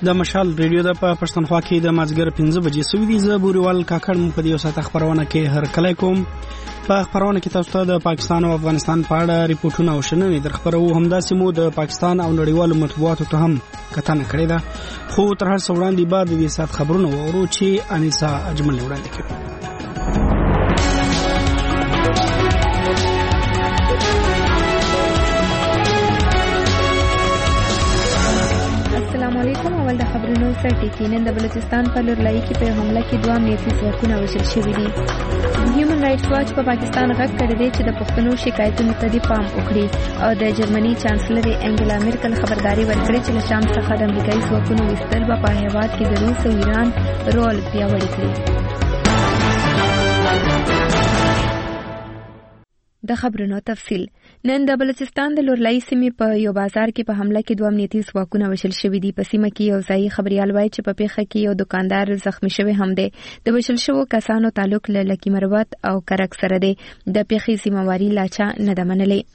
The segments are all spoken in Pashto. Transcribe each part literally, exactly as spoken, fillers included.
د مشال ریډیو د په پښتونخوا کې د مازګر پنځه بجې سوي دي. زه بوريوال کاکړ مو په دې وسه خبرونه کې هر کله کوم. په خبرونه کې تاسو ته د پاکستان او افغانستان په اړه ریپورتونه او شننې درخبرو. همداسې مو د پاکستان او نړیوالو مطبوعاتو ته هم کتنه کړې ده. خو تر هر څه وړاندې بعد د دې سات خبرونه وورو چې انیسا اجمل وړاندې کوي. السلام علیکم. اول د خبرونو سرټی کې نن د بلوچستان په لورلای کې په حمله کې دوه امنیتي ځواکونه وژل شوي دي. هیومن رائټس واچ په پاکستان غږ کړی دی چې د پښتنو شکایتونو ته دې پام وکړي او د جرمني چانسلر انګلا میرکل خبرداري ورکړې چې له شام څخه د امریکایي ځواکونو ویستل به په هیواد کې د روس او ایران رول پیاوړی کړي. د خبرونو تفصیل. نن د بلوچستان د لورلای سیمې په یو بازار کې په حمله کې دوه امنیتي ځواکونه وژل شوي دي. په سیمه کې یو ځایي خبريال وایي چې په پیښه کې یو دکاندار زخمی شوی هم دی. د وژل شوو کسانو تعلق له لکی مروت او کرک سره دی. د پیښې ذمہواری لاچا نه ده منلې.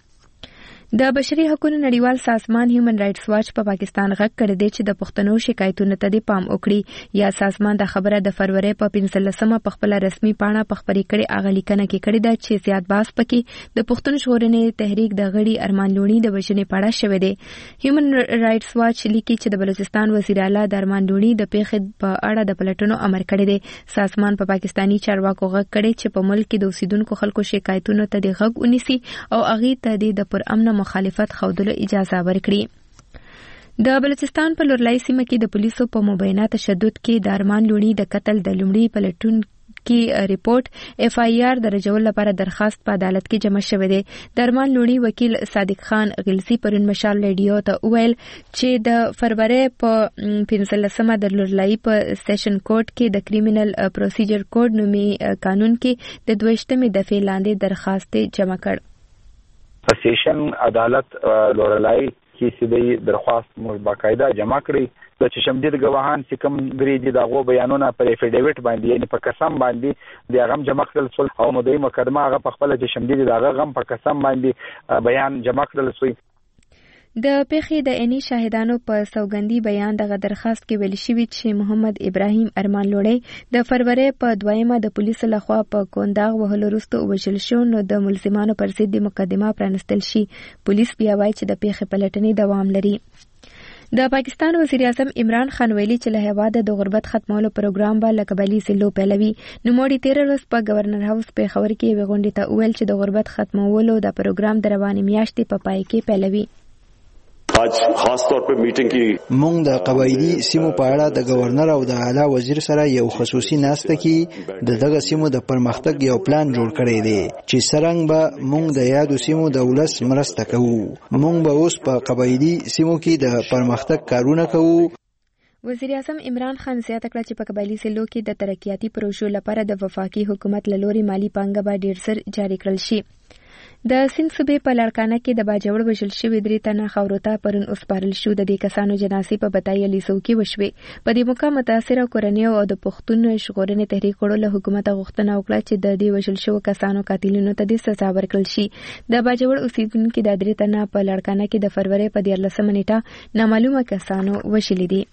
د بشري حقوقو نړیوال سازمان هیومن رائټس واچ په پاکستان غږ کړی دی چې د پښتنو شکایتونو ته دې پام وکړي. یا سازمان د خبره د فروری په پنځلسمه په خپل رسمي پاڼه په خبري کړي اغه لیکنه کې کړی دا چې زیات باس پکې د پښتون ژغورنې تحریک د غړي ارمان لونی د وژنې پاړه شوی دی. هیومن رائټس واچ لیکي چې د بلوچستان وزیر اعلی د ارمان لونی د پیښې په اړه د پلټنو امر کړی دی. سازمان په پاکستانی چارواکو غږ کړی چې په ملک کې د اوسیدونکو خلکو شکایتونو ته د غږ ونیسي او اغه ته د پرامن مخالفت خودلو اجازه ورکړي. د بلوچستان په لورلای سیمه کې د پولیسو په مبینه تشدد کې د ارمان لونی د قتل د لومړي پلټون کې ریپورت اف آی آر درجول لپاره درخواست په عدالت کې جمع شوی دی. د ارمان لونی وکیل صادق خان غلسی پرون مشال ریډیو ته ویل چې د فروری په پنځلسمه د لورلای په سیشن کورټ کې د کریمینل پروسیجر کوډ نومي قانون کې د دویشتمې دفعې لاندې درخواست جمع کړ. په سیشن عدالت لورلای کې سیدی درخواست مو باقاعده جمع کړی. د چشمدید گواهان چې کوم درې دي دغه بیانونه پر افیډیویټ باندې یعنی په قسم باندې د غم جمع کړل سول او مدعی مقدمه هغه په خپل چشمدید دغه غم په قسم باندې بیان جمع کړل سوی. د پیښې د عیني شاهدانو په سوګندي بیان دغه درخواست کې ویل شوی چې محمد ابراهیم ارمان لوړی د فروری په دویمه د پولیسو لخوا په کونداغ وهلو وروسته وژل شو نو د ملزمانو پر ضد د مقدمه پرانستل شي. پولیس بیا وایي چې د پیښې پلټنې دوام لري. د پاکستان وزیر اعظم عمران خان ویلي چې له هیواده د غربت ختمولو پروګرام به له قبایلي ضلعو پیلوي. نوموړي تېره ورځ په گورنر هاوس پېښور کې یوې غونډې ته وویل چې د غربت ختمولو د پروګرام د روانې میاشتې په پای کې پیلوي. आज खास तौर पे मीटिंग की مونږ د قبایلی سیمو په اړه د گورنر او د اعلی وزیر سره یو خصوصي ناسته کې د دغه سیمو د پرمختګ یو پلان جوړ کړی دی چې څنګه به مونږ د یادو سیمو د ولس مرسته کوو. مونږ به اوس په قبایلی سیمو کې د پرمختګ کارونه کوو. وزیر اعظم عمران خان زیاته کړه چې په قبایلی سیمو کې د ترقیاتي پروژو لپاره د وفاقي حکومت له لوري مالی پانګه به ډیر زر جاری کړل شي. د سند صوبې په لړکانه کې د باجوړ وژل شوي درې تنه خاورو ته پرون وسپارل شو. د دې کسانو جنازې په بتای لیسو کې وشوې. په دې موقع متاثره کورنیو او د پښتون ژغورنې تحریک وړو له حکومت غوښتنه وکړه چې د دې وژل شوو کسانو قاتلینو ته د سزا ورکړل شي. د باجوړ اوسیدونکو د درې تنه په لړکانه کې د فروری په دیارلسمه نیټه نامعلومه کسانو وژلي دي.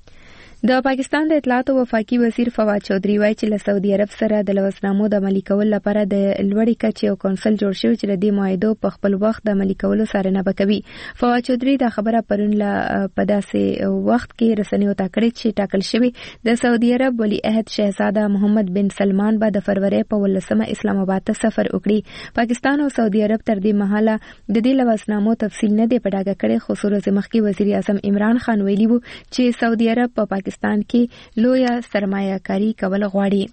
د پاکستان د اطلاعات او وفاقي وزیر فواد چودھری وایي چې له سعودي عرب سره د لوسنامو د عملي کولو لپاره د لوړې کچې یو کونسل جوړ شوی چې د دې معاهدو په خپل وخت د عملي کولو څارنه وکوي. فواد چودھری دا خبره پرون له په داسې وخت کې رسنیو ته کړې چې ټاکل شوی د سعودي عرب ولی عہد شهزاده محمد بن سلمان به د فروری په ولسمه اسلام آباد ته سفر وکړي. پاکستان او سعودي عرب تر دې مهاله د دې لوسنامو تفصیل نه دی پډاګه کړي. خو څو ورځې مخکې وزیر اعظم عمران خان ویلي وو چې سعودي عرب په پاکستان کې لویه سرمایه کاری کول غواړي.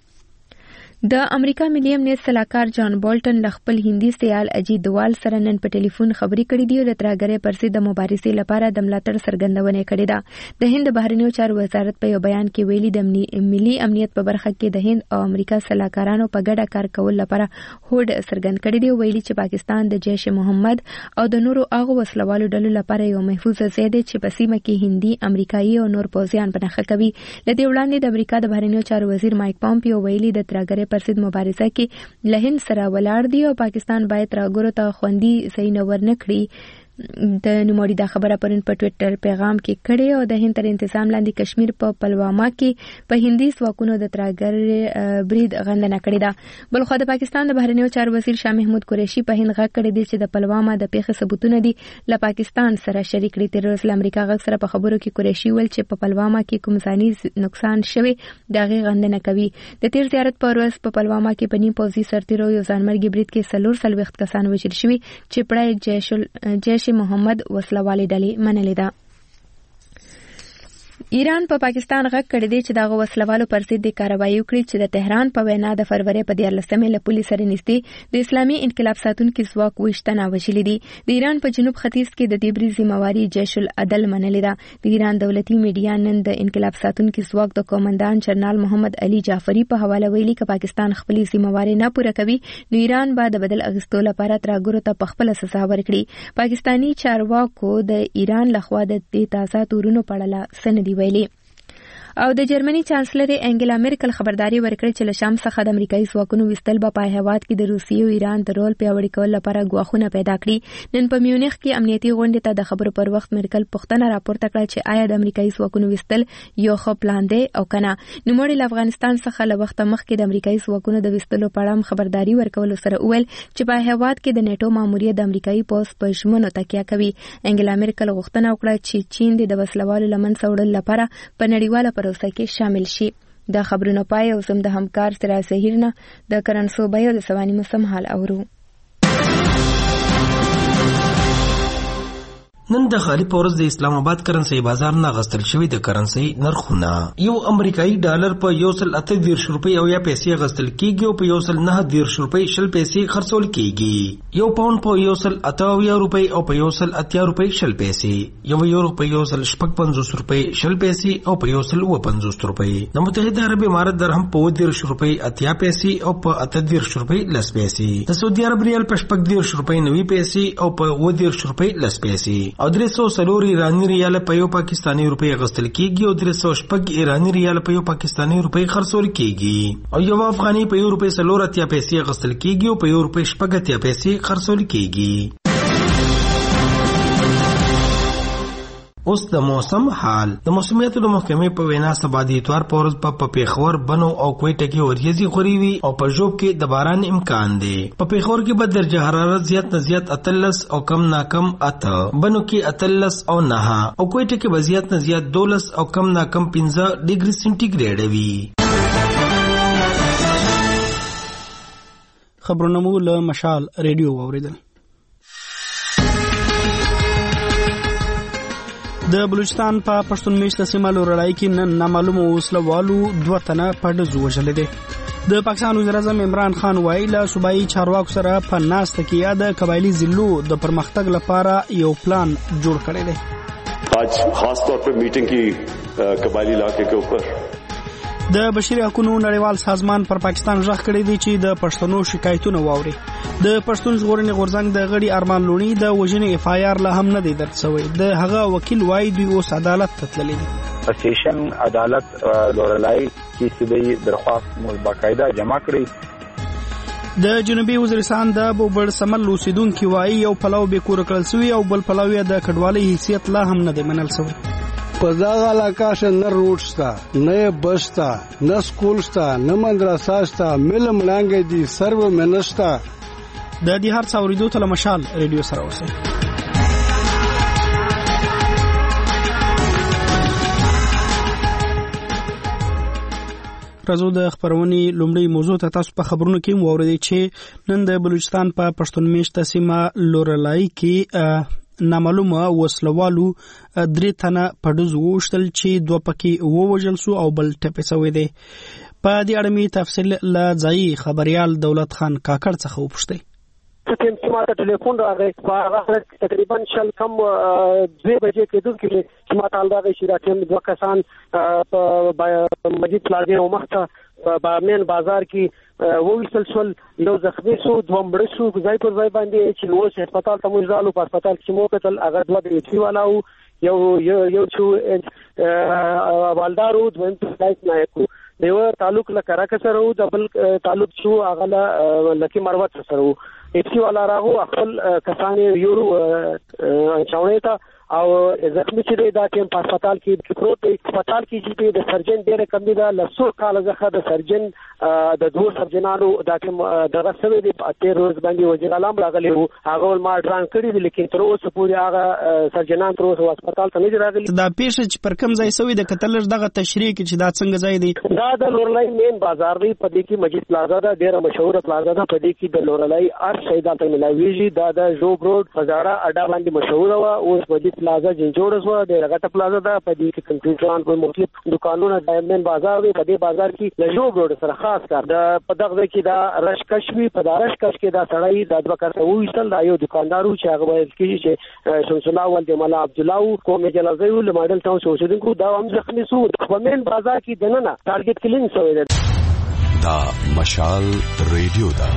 د امریکا ملي امنیت سلاکار جان بولټن له خپل هندي سیال اجیت دوال سره نن په ټلیفون خبرې کړې دي او د ترهګرۍ پر ضد د مبارزې لپاره د ملاتړ څرګندونه کړې ده. د هند بهرنیو چارو وزارت په یو بیان کې ویلي د ملي امنیت په برخه کې د هند او امریکا سلاکارانو په ګډه کار کول لپاره هوډ څرګند کړی دی. ویلي چې پاکستان د جیش محمد او د نورو هغو وسلوالو ډلو لپاره یو محفوظ ځای دی چې په سیمه کې هندي، امریکایي او نور پوځیان په نښه کوي. له دې وړاندې د امریکا د بهرنیو چارو وزیر مایک پامپیو ویلي د ترهګرۍ پر ضد مبارزه کې له هند سره ولاړ دي او پاکستان باید ترهګرو ته خوندي ځایونه ورنه کړي د نوموړي دا خبره پرون په ټوئیټر پیغام کې کړې او د هند تر انتظام لاندې کشمیر په پلواما کې په هندي ځواکونو د ترهګر برید غندنه کړې ده. بلخو د پاکستان د بهرنیو چارو وزیر شاه محمود قریشي په هند غږ کړی دی چې د پلواما د پیښې ثبوتونه دي له پاکستان سره شریک کړي. تر اوسه امریکا غږ سره په خبرو کې قریشي ویل چې په پلواما کې کوم ځاني نقصان شوی د هغې غندنه کوي. د تیر زیارت په ورځ په پلواما کې په نیم پوځي سرتیرو یو ځانمرګي برید کې څلور څلوېښت کسان وژل شوي چې پړه جیش جیش محمد وسلوالې ډلې منلې ده. ایران په پا پاکستان غږ کړی دی چې دغه وسلوالو پر ضد د کاروایي وکړي چې د تهران په وینا د فروری په دیارلسمې له پولې سره نږدې د اسلامي انقلاب ساتونکي ځواک ویشت تنه وژلي دي. د ایران په جنوب ختیځ کې د دې برید ذمہواري جیش العدل منلې ده. د ایران دولتي میډیا نن د انقلاب ساتونکي ځواک د قومندان جنرال محمد علي جعفری په حواله ویلي چې پاکستان خپلې ذمہواري نه پوره کوي نو ایران به د بدل اخیستو لپاره ترهګرو ته په خپله سزا ورکړي. پاکستاني چارواکو د ایران لخوا د دې تازه تورونو په اړه څه نه دي ویلي. او د جرمني چانسلر انګلا میرکل خبرداري ورکړه چې له شام څخه د امریکایي ځواکونو وستل به په هیواد کې د روسیې او ایران د رول پیاوړي کولو لپاره غواخونه پیدا کړي. نن په میونخ کې امنیتي غونډې ته د خبرو پر وخت میرکل پوښتنه راپورته کړه چې آیا د امریکایي ځواکونو وستل یو ښه پلان دی او کنه. نوموړي له افغانستان څخه له وخته مخکې د امریکایي ځواکونو د وستلو په اړه خبرداري ورکولو سره وویل چې په هیواد کې د نیټو ماموریت د امریکایي پوځ په ژمنو تکیه کوي. انګلا میرکل غوښتنه وکړه چې چین د وسلوالو له منځه وړلو لپاره په نړیواله پروسه کې شامل شي. د خبرونو پای او زم د همکار سره سهیر نه د کرنسو بیو د سوانی موسم حال اورو. نن د خالي پورز د اسلام آباد کرنسي بازار نه غستل شوی د کرنسي نرخونه یو امریکایي ډالر په یو سل اته دیرش روپۍ او یا پیسې غستل کیږي او په یو سل نه دیرش روپۍ شل پیسې خرڅول کیږي. یو پاوند په یو سل اته اویا روپۍ او په یو سل اتیا روپۍ شل پیسې، یو یورو په یو سل شپږ پنځوس روپۍ شل پیسې او په یو سل اووه پنځوس روپۍ. د متحده عرب امارات درهم په اووه دیرش روپۍ اتیا پیسې او په اته دیرش روپۍ لس پیسې. د سعودي عرب ریال په شپږ دیرش روپۍ نوي پیسې او په اووه دیرش روپۍ لس پیسې. او درې سوه څلور ایراني ریال په یو پاکستاني روپۍ اخیستل کیږي او درې سوه شپږ ایراني ریال په یو پاکستاني روپۍ خرڅول کیږي او یو افغاني په یو روپۍ څلور اتیا پیسې اخیستل کیږي او په یو روپۍ شپږ اتیا پیسې خرڅول کیږي. اوس د موسم حال. د موسمیاتو د محکمې په وینا سبا د اتوار په ورځ په پېښور، بنو او کویټه کې وریځې خوري وي او په ژوب کې د باران امکان دی. په پېښور کې به درجه حرارت زیات نه زیات اتلس او کم نه کم اته، بنو کې اتلس او نهه او کویټه کې به زیات نه زیات دولس او کم نه کم پنځه ډیګري سنټیګریډ وي. خبرونه مو له مشال ریډیو واوریدل. د بلوچستان په پښتون میشته سیمه لورلای کې نن نامعلومو وسلوالو دوه تنه په ډزو وژل دي. د پاکستان وزیر اعظم عمران خان وایي له صوبایي چارواکو سره په ناسته کې د قبایلی ضلعو د پرمختګ لپاره یو پلان جوړ کړی دی. آج خاص طور پر میٹنگ کی قبایلی علاقے کے اوپر د بشري حقوقو نړیوال سازمان پر پاکستان ژغ کړی دی چې د پښتنو شکایتونه واوري. د پښتون ژغورنې غورځنګ د غړي ارمان لونی د وژنې اف آی آر لا هم نه دی درد شوی. د هغه وکیل وایي دوی اوس عدالت ته تللي دي. سیشن عدالت لورلای کې سیدی درخواست مو باقاعده جمع کړی. د جنوبي وزیرستان د بوبړ سمل اوسیدونکو وایي یو پلاو به کور کړل شوی او بل پلاو یې د کډوالۍ حیثیت لا هم نه دی منل شوی. په دغه علاقه کې نه روډ شته، نه بس شته، نه سکول شته، نه مدرسه شته، مل ملانګ دي سرو منشته. د دې هر څه اوریدو ته مشال ریډیو سره اوسئ. راځو د خبرونې لومړی موضوع ته. تاسو په خبرونو کې موریدي چې نن د بلوچستان په پښتون میشته سیمه لورلای کې نامعلومه وسلوالو درې تنه په ډزو وشتل چې دوه پکې ووژل شو او بل ټپي شوی دی. په دې اړه می تفصیل له ځایي خبريال دولت خان کاکړ څخه وپوښتې. چې ما ته ټلیفون راغی په هغه تقریبا شل کم دوه بجې کېدو چې ما ته راغی چې راځم دوه کسان په مسجد پلازا او مخته په مین بازار کې وویسل شول. یو زخمی شو، دوه مړه شو. ځای پر ځای باندې چې اوس هسپتال ته موږ ځالو. په هسپتال کې مو کتل هغه دوه د ایچ والا یو یو یو چې والدارو دویم پلایټ نه کو یو تعلق له کراکه سره وو د بل تعلق شو هغه له لکی مروت سره وو اپسی والا راغو خپل کسان یورو چاونې ته او زخمی چې دا ټیم په هسپتال کې پروت دی هسپتال کې چې د سرجن ډېر کم دي دا لسو کال څخه د سرجن د دوه سرجنانو دا ټیم دغه سوي دی په تیر روز باندې وزیر اعظم راغلی وو هغه ما ډران کړی دی لیکن تر اوسه پورې هغه سرجنان تر اوسه هسپتال ته نه راغلي دا پیښه چې پر کوم ځای سوي د کتلر دغه تشریح کې چې دا څنګه ځای دی دا د لورلای مین بازار دی په دې کې مسجد پلازا دا ډېر مشهور پلازا ده په دې کې د لورلای ار شهیدان ته ملاویږي دا د جوب روډ فزاره اډا باندې مشهور و اوس مسجد پلازا جنجوړ وو د رغټ پلازا دا په دې کې کمپیوټران په مختلف دکانونو دایمن بازار دی په دې بازار کې د جوب روډ سره خاص کار د په دغه کې دا رشکش وی په دا رشکش کې دا سړی د ادوکات وېستل دا یو دکاندارو چې هغه وایي چې شمس الله ول د مولا عبد الله کوم جلازي ول ماډل ټاون اوسیدونکو دا هم زخمي سو په مین بازار کې دننه ټارګټ کلینګ شوی دی دا مشال ریډیو دا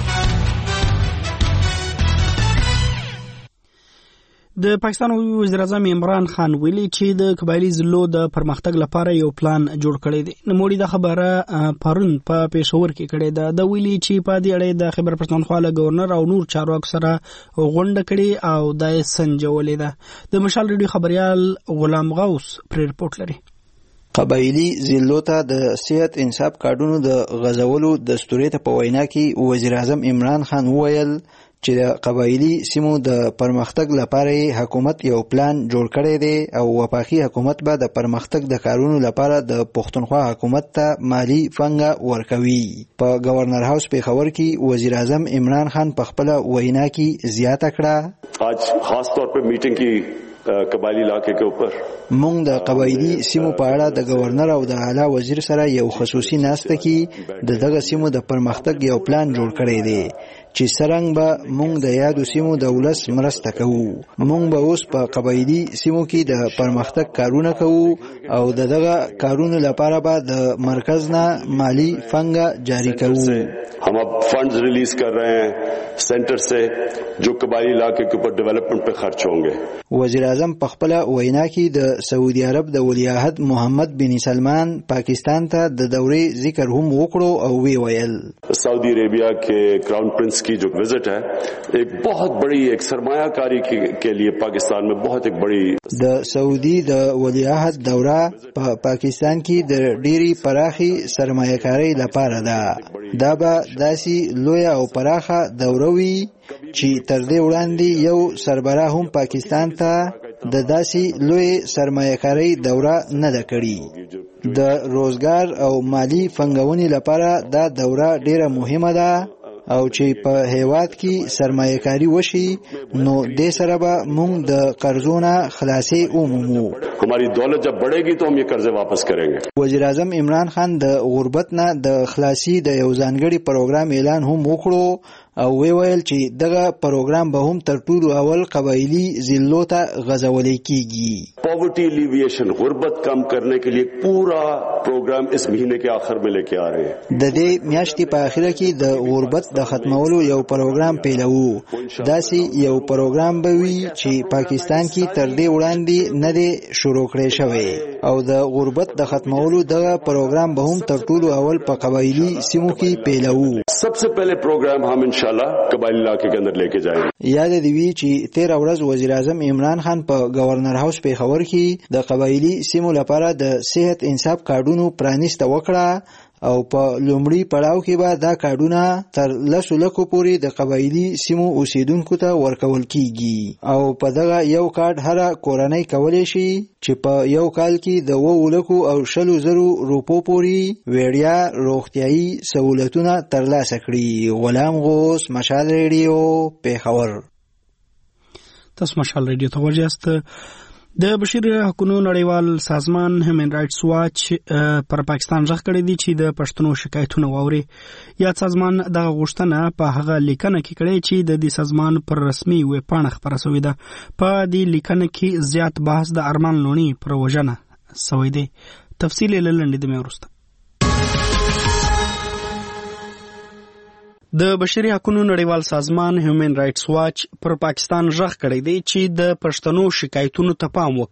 د پاکستان وزیر اعظم عمران خان ویلي چې د قبایلی ضلعو د پرمختګ لپاره یو پلان جوړ کړی دی. نوموړي د خبره پرون په پېښور کې کړې ده. د ویلي چې په دې اړه د خیبر پښتونخوا له گورنر او نور چارواکو سره غونډه کړې او د سنجولې ده. د مشال ریډیو خبريال غلام غوث پر رپورټ لري. قبایلی ضلعو ته د صحت انصاف کارډونو د غزولو دستوري ته په وینا کې وزیر اعظم عمران خان وویل چې د قبایلی سیمو د پرمختګ لپاره حکومت یو پلان جوړ کړی دی او وفاقي حکومت به د پرمختګ د کارونو لپاره د پښتونخوا حکومت ته مالی فنګ ورکوي. په گورنر هاوس پیښور کې وزیر اعظم عمران خان په خپل وینا کې زیاته کړه آج خاص طور پر میټینګ کی قبایلی علاقے کے اوپر مونږ د قبایلی سیمو په اړه د گورنر او د اعلی وزیر سره یو خصوصي ناسته کې د دغه سیمو د پرمختګ یو پلان جوړ کړی دی چې څرنګه به مونږ د یادو سیمو د ولس مرسته کوو. مونږ به اوس په قبایلی سیمو کې د پرمختګ کارونه کوو او د دغه کارونو لپاره به د مرکز نه مالی فنګ جاری کوو. ہم اب فنڈز ریلیز کر رہے ہیں سینٹر سے جو قبائلی علاقے کے اوپر ڈیولپمنٹ پہ خرچ ہوں گے. وزیر اعظم په خپل وینا کې د سعودي عرب د ولیعهد محمد بن سلمان پاکستان ته د دورې ذکر هم وکړو او وی ویل سعودی عربیہ کے کراؤن پرنس کی جو وزٹ ہے ایک بہت بڑی ایک سرمایہ کاری کے لیے پاکستان میں بہت ایک بڑی د سعودي د ولیعهد دوره په پاکستان کې د ډيري پراخي سرمایه کاری لپاره ده. دا به داسي لوی او پراخه دوره وي چې تر دې وړاندې یو سربراه هم پاکستان ته د داسي لوی سرمایه کاری دوره نه ده کړې. د روزګار او مالی فنګونې لپاره دا دوره ډیره مهمه ده او چې په هیواد کې سرمایه کاری وشي نو د سره به موږ د قرضونو خلاصي ومومو. ہماری دولت جب بڑھے گی تو ہم یہ قرضے واپس کریں گے. وزیر اعظم عمران خان د غربت نه د خلاصي د یو ځانګړي پروګرام اعلان هم وکړو او وی ویل چې دغه پروګرام به هم تر ټولو اول قبایلی ضلعو ته غځول کیږي. پاورٹی الیویشن غربت کم کرنے کے لیے پورا پروگرام اس مہینے کے آخر میں لے کے آ رہے ہیں. د دې میاشتې په اخره کې د غربت د ختمولو یو پروګرام پیلوو. داسې یو پروګرام به وي چې پاکستان کې تر دې وړاندې نه دی شروع کړی شوی او د غربت د ختمولو دغه پروګرام به هم تر ټولو اول په قبایلی سیمو کې پیلوو. سب سے پہلے پروگرام ہم انشاءاللہ قبائلی علاقے کے اندر لے کے جائیں گے. یاد دی وی چې تیر ورځ وزیر اعظم عمران خان په گورنر هاوس پیښور کې د قبایلی سیمو لپاره د صحت انصاف کارډونو پرانیسته وکړه او په لومړي پړاو کې به دا کارډونه تر لسو لکو پورې د قبایلی سیمو اوسیدونکو ته ورکول کیږي او په دغه یو کارډ هر کورنۍ کولی شي چې په یو کال کې د وو لکو او شلو زرو روپو پورې وړیا روغتيایي سہولتونه ترلاسه کړي. غلام غوث مشال ریډیو پیښور. تاسو مشال ریډیو ته ورجاست. د بشري حقوقو نړیوال سازمان هیومن رائټس واچ پر پاکستان ځخ کړی دی چې د پښتنو شکایتونه واوري. یا سازمان د غوښتنه په هغه لیکنه کې کړی چې د دې سازمان پر رسمي ویب پاڼه خبره شوې ده. په دې لیکنه کې زیات بحث د ارمان لونی پر وژنه شوی دی. تفصیل یې لاندې د مې ورسته. د بشري حقوقو نړیوال سازمان هیومن رائټس واچ پر پاکستان ځخ کړی دی چې د پښتنو شکایتونو ته پام وکړي.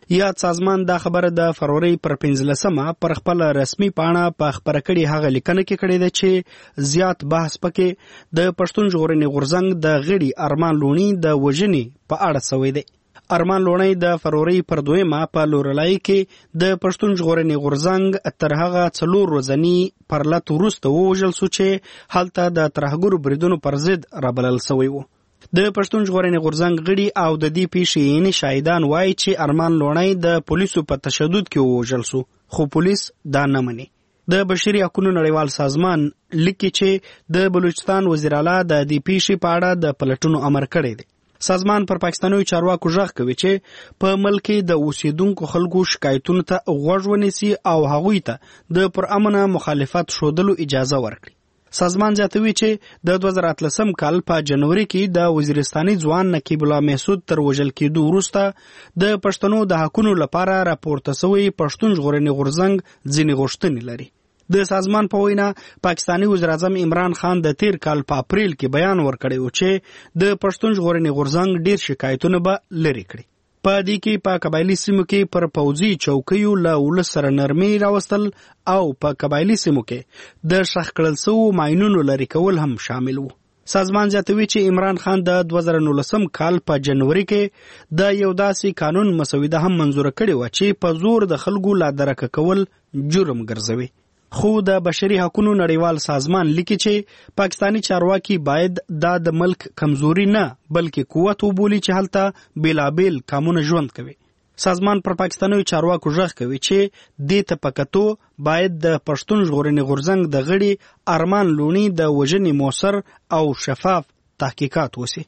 یاد سازمان دا خبره د فروری پر پنځلسمه پر خپل رسمي پاڼه په خبره کړي هغه لیکنه کې کړې ده چې زیات بحث پکې د پښتون ژغورنې غورځنګ د غړي ارمان لونی د وژنې په اړه شوی دی. ارمان لونی د فروری پر دویمه په لورلای کې د پښتون ژغورنې غورځنګ تر هغه څلور ورځنی پرلط وروسته ووژل شو چې هلته د ترهګرو بریدونو پر ضد رابلل شوی و. د پښتون ژغورنې غورځنګ غړي او د دې پیښې یعنی شاهدان وایي چې ارمان لونی د پولیسو په تشدد کې ووژل شو، خو پولیس دا نه مني. د بشري حقوقو نړیوال سازمان لیکي چې د بلوچستان وزیر اعلی د دې پیښې په اړه د پلټونو امر کړی دی. سازمان پر پاکستاني چارواکو ژغ کوي چې په ملک د اوسیدونکو خلکو شکایتونو ته غوږ ونیسي او هغوی ته د پرامنه مخالفت ښودلو اجازه ورکړي. سازمان زیاتوي چې د دوه زره اتلسم کال په جنوري کې د وزیرستاني ځوان نقیب الله محسود تر وژل کېدو وروسته د پښتنو د حقونو لپاره راپورته شوی پښتون ژغورنې غورځنګ ځینې غوښتنې لري. د سازمان په وینا پاکستاني وزیر اعظم عمران خان د تیر کال په اپریل کې بیان ورکړی و چې د پښتون ژغورنې غورځنګ ډیر شکایتونه به لري کړي. په دې کې په قبایلی سیمو کې پر پوځي چوکیو له ولس سره نرمي راوستل او په قبایلی سیمو کې د شخ کړل شوو ماینونو لرې کول هم شامل وو. سازمان زیاتوي چې عمران خان د دوه زره نولسم کال په جنوري کې د یو داسې قانون مسوده هم منظور کړې و چې په زور د خلکو لا درکه کول جرم ګرځوي. خو د بشري حقوقو نړیوال سازمان لیکي چې پاکستانی چارواکي باید دا د ملک کمزوري نه بلکې قوت وبولي چې هلته بیلابیل قانون ژوند کوي. سازمان پر پاکستاني چارواکو ژغ کوي چې دې ته پکتو باید د پښتون ژغورنې غورځنګ د غړي ارمان لونی د وژنې موثر او شفاف تحقیقات وسی.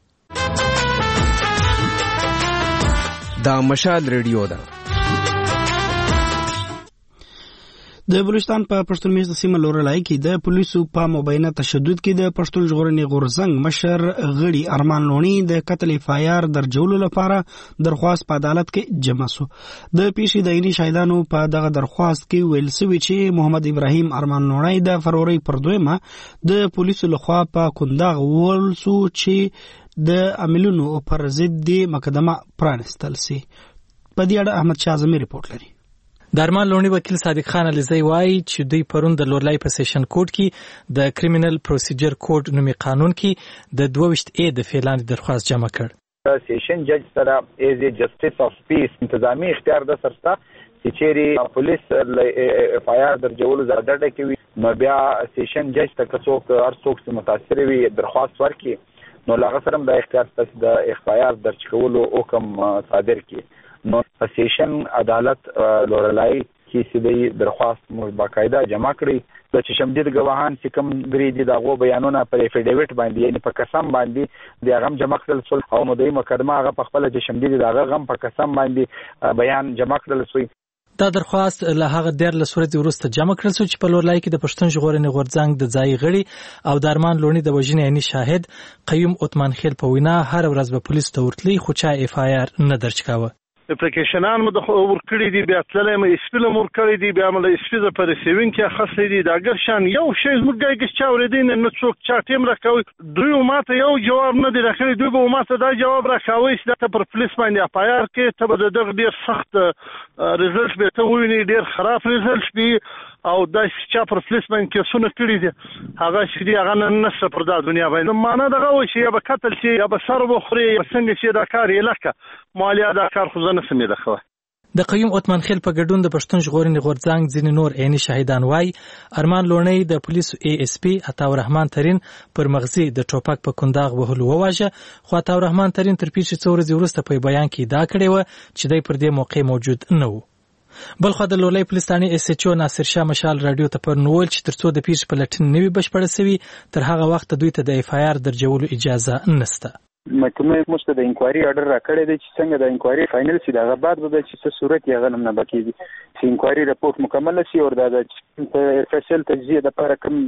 دا مشال ریډیو ده. د بلوچستان په پښتون میشته سیمه لورلای کې د پولیسو په مبینه تشدد کې د پښتون ژغورنې غورځنګ مشر غړي ارمان لونی د قتل اف آی آر درجولو لپاره درخواست په عدالت کې جمع شو. د پیښې د عیني شاهدانو په دغه درخواست کې ویل شوی چې محمد ابراهیم ارمان لونی د فروری پر دویمه د پولیسو لخوا په کنداغ وول شو چې د عاملونو پر ضد د مقدمه پرانستل سي. په دې اړه احمد شاه اعظمي رپورټ لري. د ارمان لونی وکیل صادق خان علیزی وایي چې دوی پرون د لورلای په سیشن کوډ کې د کریمینل پروسیجر کوډ نومي قانون کې د دوه ویشت ای د فعلان درخواست جمع کړ. سیشن جج سره ایز ا جسټس اف پیس انتظامی اختیار د سرستا چې چیرې پولیس اف آی آر درجولو زړه کوي نو بیا سیشن جج ته څوک هر څوک چې متاثر وي درخواست ورکړي نو لاغه سره د اختیار ست د اف آی آر درج کولو حکم صادر کړي. نو سیشن عدالت لورلای کې سیدی درخواست مو باقاعده جمع کړی د چشمدید گواهان چې کوم درې دي دغه بیانونه پر افیډیویټ باندې یعنی په قسم باندې د هغه جمع کړل او مدعي مقدمه هغه په خپل چشمدید دغه غم په قسم باندې بیان جمع کړل شوی. دا درخواست له هغه ډیر له صورت وروسته جمع کړل شو چې په لورلای کې د پښتون ژغورنې غورځنګ د ځای غړي او د ارمان لونی د وژنې عیني شاهد قیوم عثمان خیل په وینا هر ورځ به پولیس ته ورتلی خو چا اف آی آر نه درج کاوه. اپلیکیشنان مو د ورکړی دي بیا تللی مې اسپیل مو ورکړی دي بیا مله اسپیل په ریسیوینګ کې خاصې دي دا ګر شان یو شی زموږ ګایګس چا ورېدین نه څوک چا ټیم راکوي دوی ماته یو جواب نه دی راکړی دوی به ماته دا جواب راکوي چې دا پر پولیس باندې اف آی آر کې ته به دغه ډیر سخت ریزلټ به ته وویني ډیر خراب ریزلټ به او دا چې پر پولیس باندې کیسونه کړی دي هغه چې هغه نه نشه پر دا دنیا باندې معنا دغه وي چې به قتل شي یا به سر بخوري څنګه چې دا کار یې لکه مالیا دا کار خو نه سمې ده. د قیوم عثمان خیل په ګډون د پښتون ژغورنې غورځنګ ځینې نور عیني شاهدان وایي ارمان لونی د پولیسو ای اس پی عطا الرحمن ترین پر مغزي د ټوپک په کنداغ وهلو وواژه خو عطا الرحمن ترین تر پیښې څو ورځې وروسته په بیان کې ادعا کړې وه چې دی پر دې موقع موجود نه و. بلخو د لورلای پولیسانی اس ایچ او ناصر شاه مشال رادیو ته پر نوول چې ترڅو د پیښې په لټون نوي بشپړه سوي تر هغه وخت دوی ته د اف آی آر درجولو اجازه نشته. محکمه مشته د انکوایري آرډر راکړی دی چې څنګه د انکوایري فائنل شي دغه بعد به چې څه صورت یې غنم نه بکیږي چې انکوایري رپورت مکمل شي او د فیصل تجزیه د لپاره کوم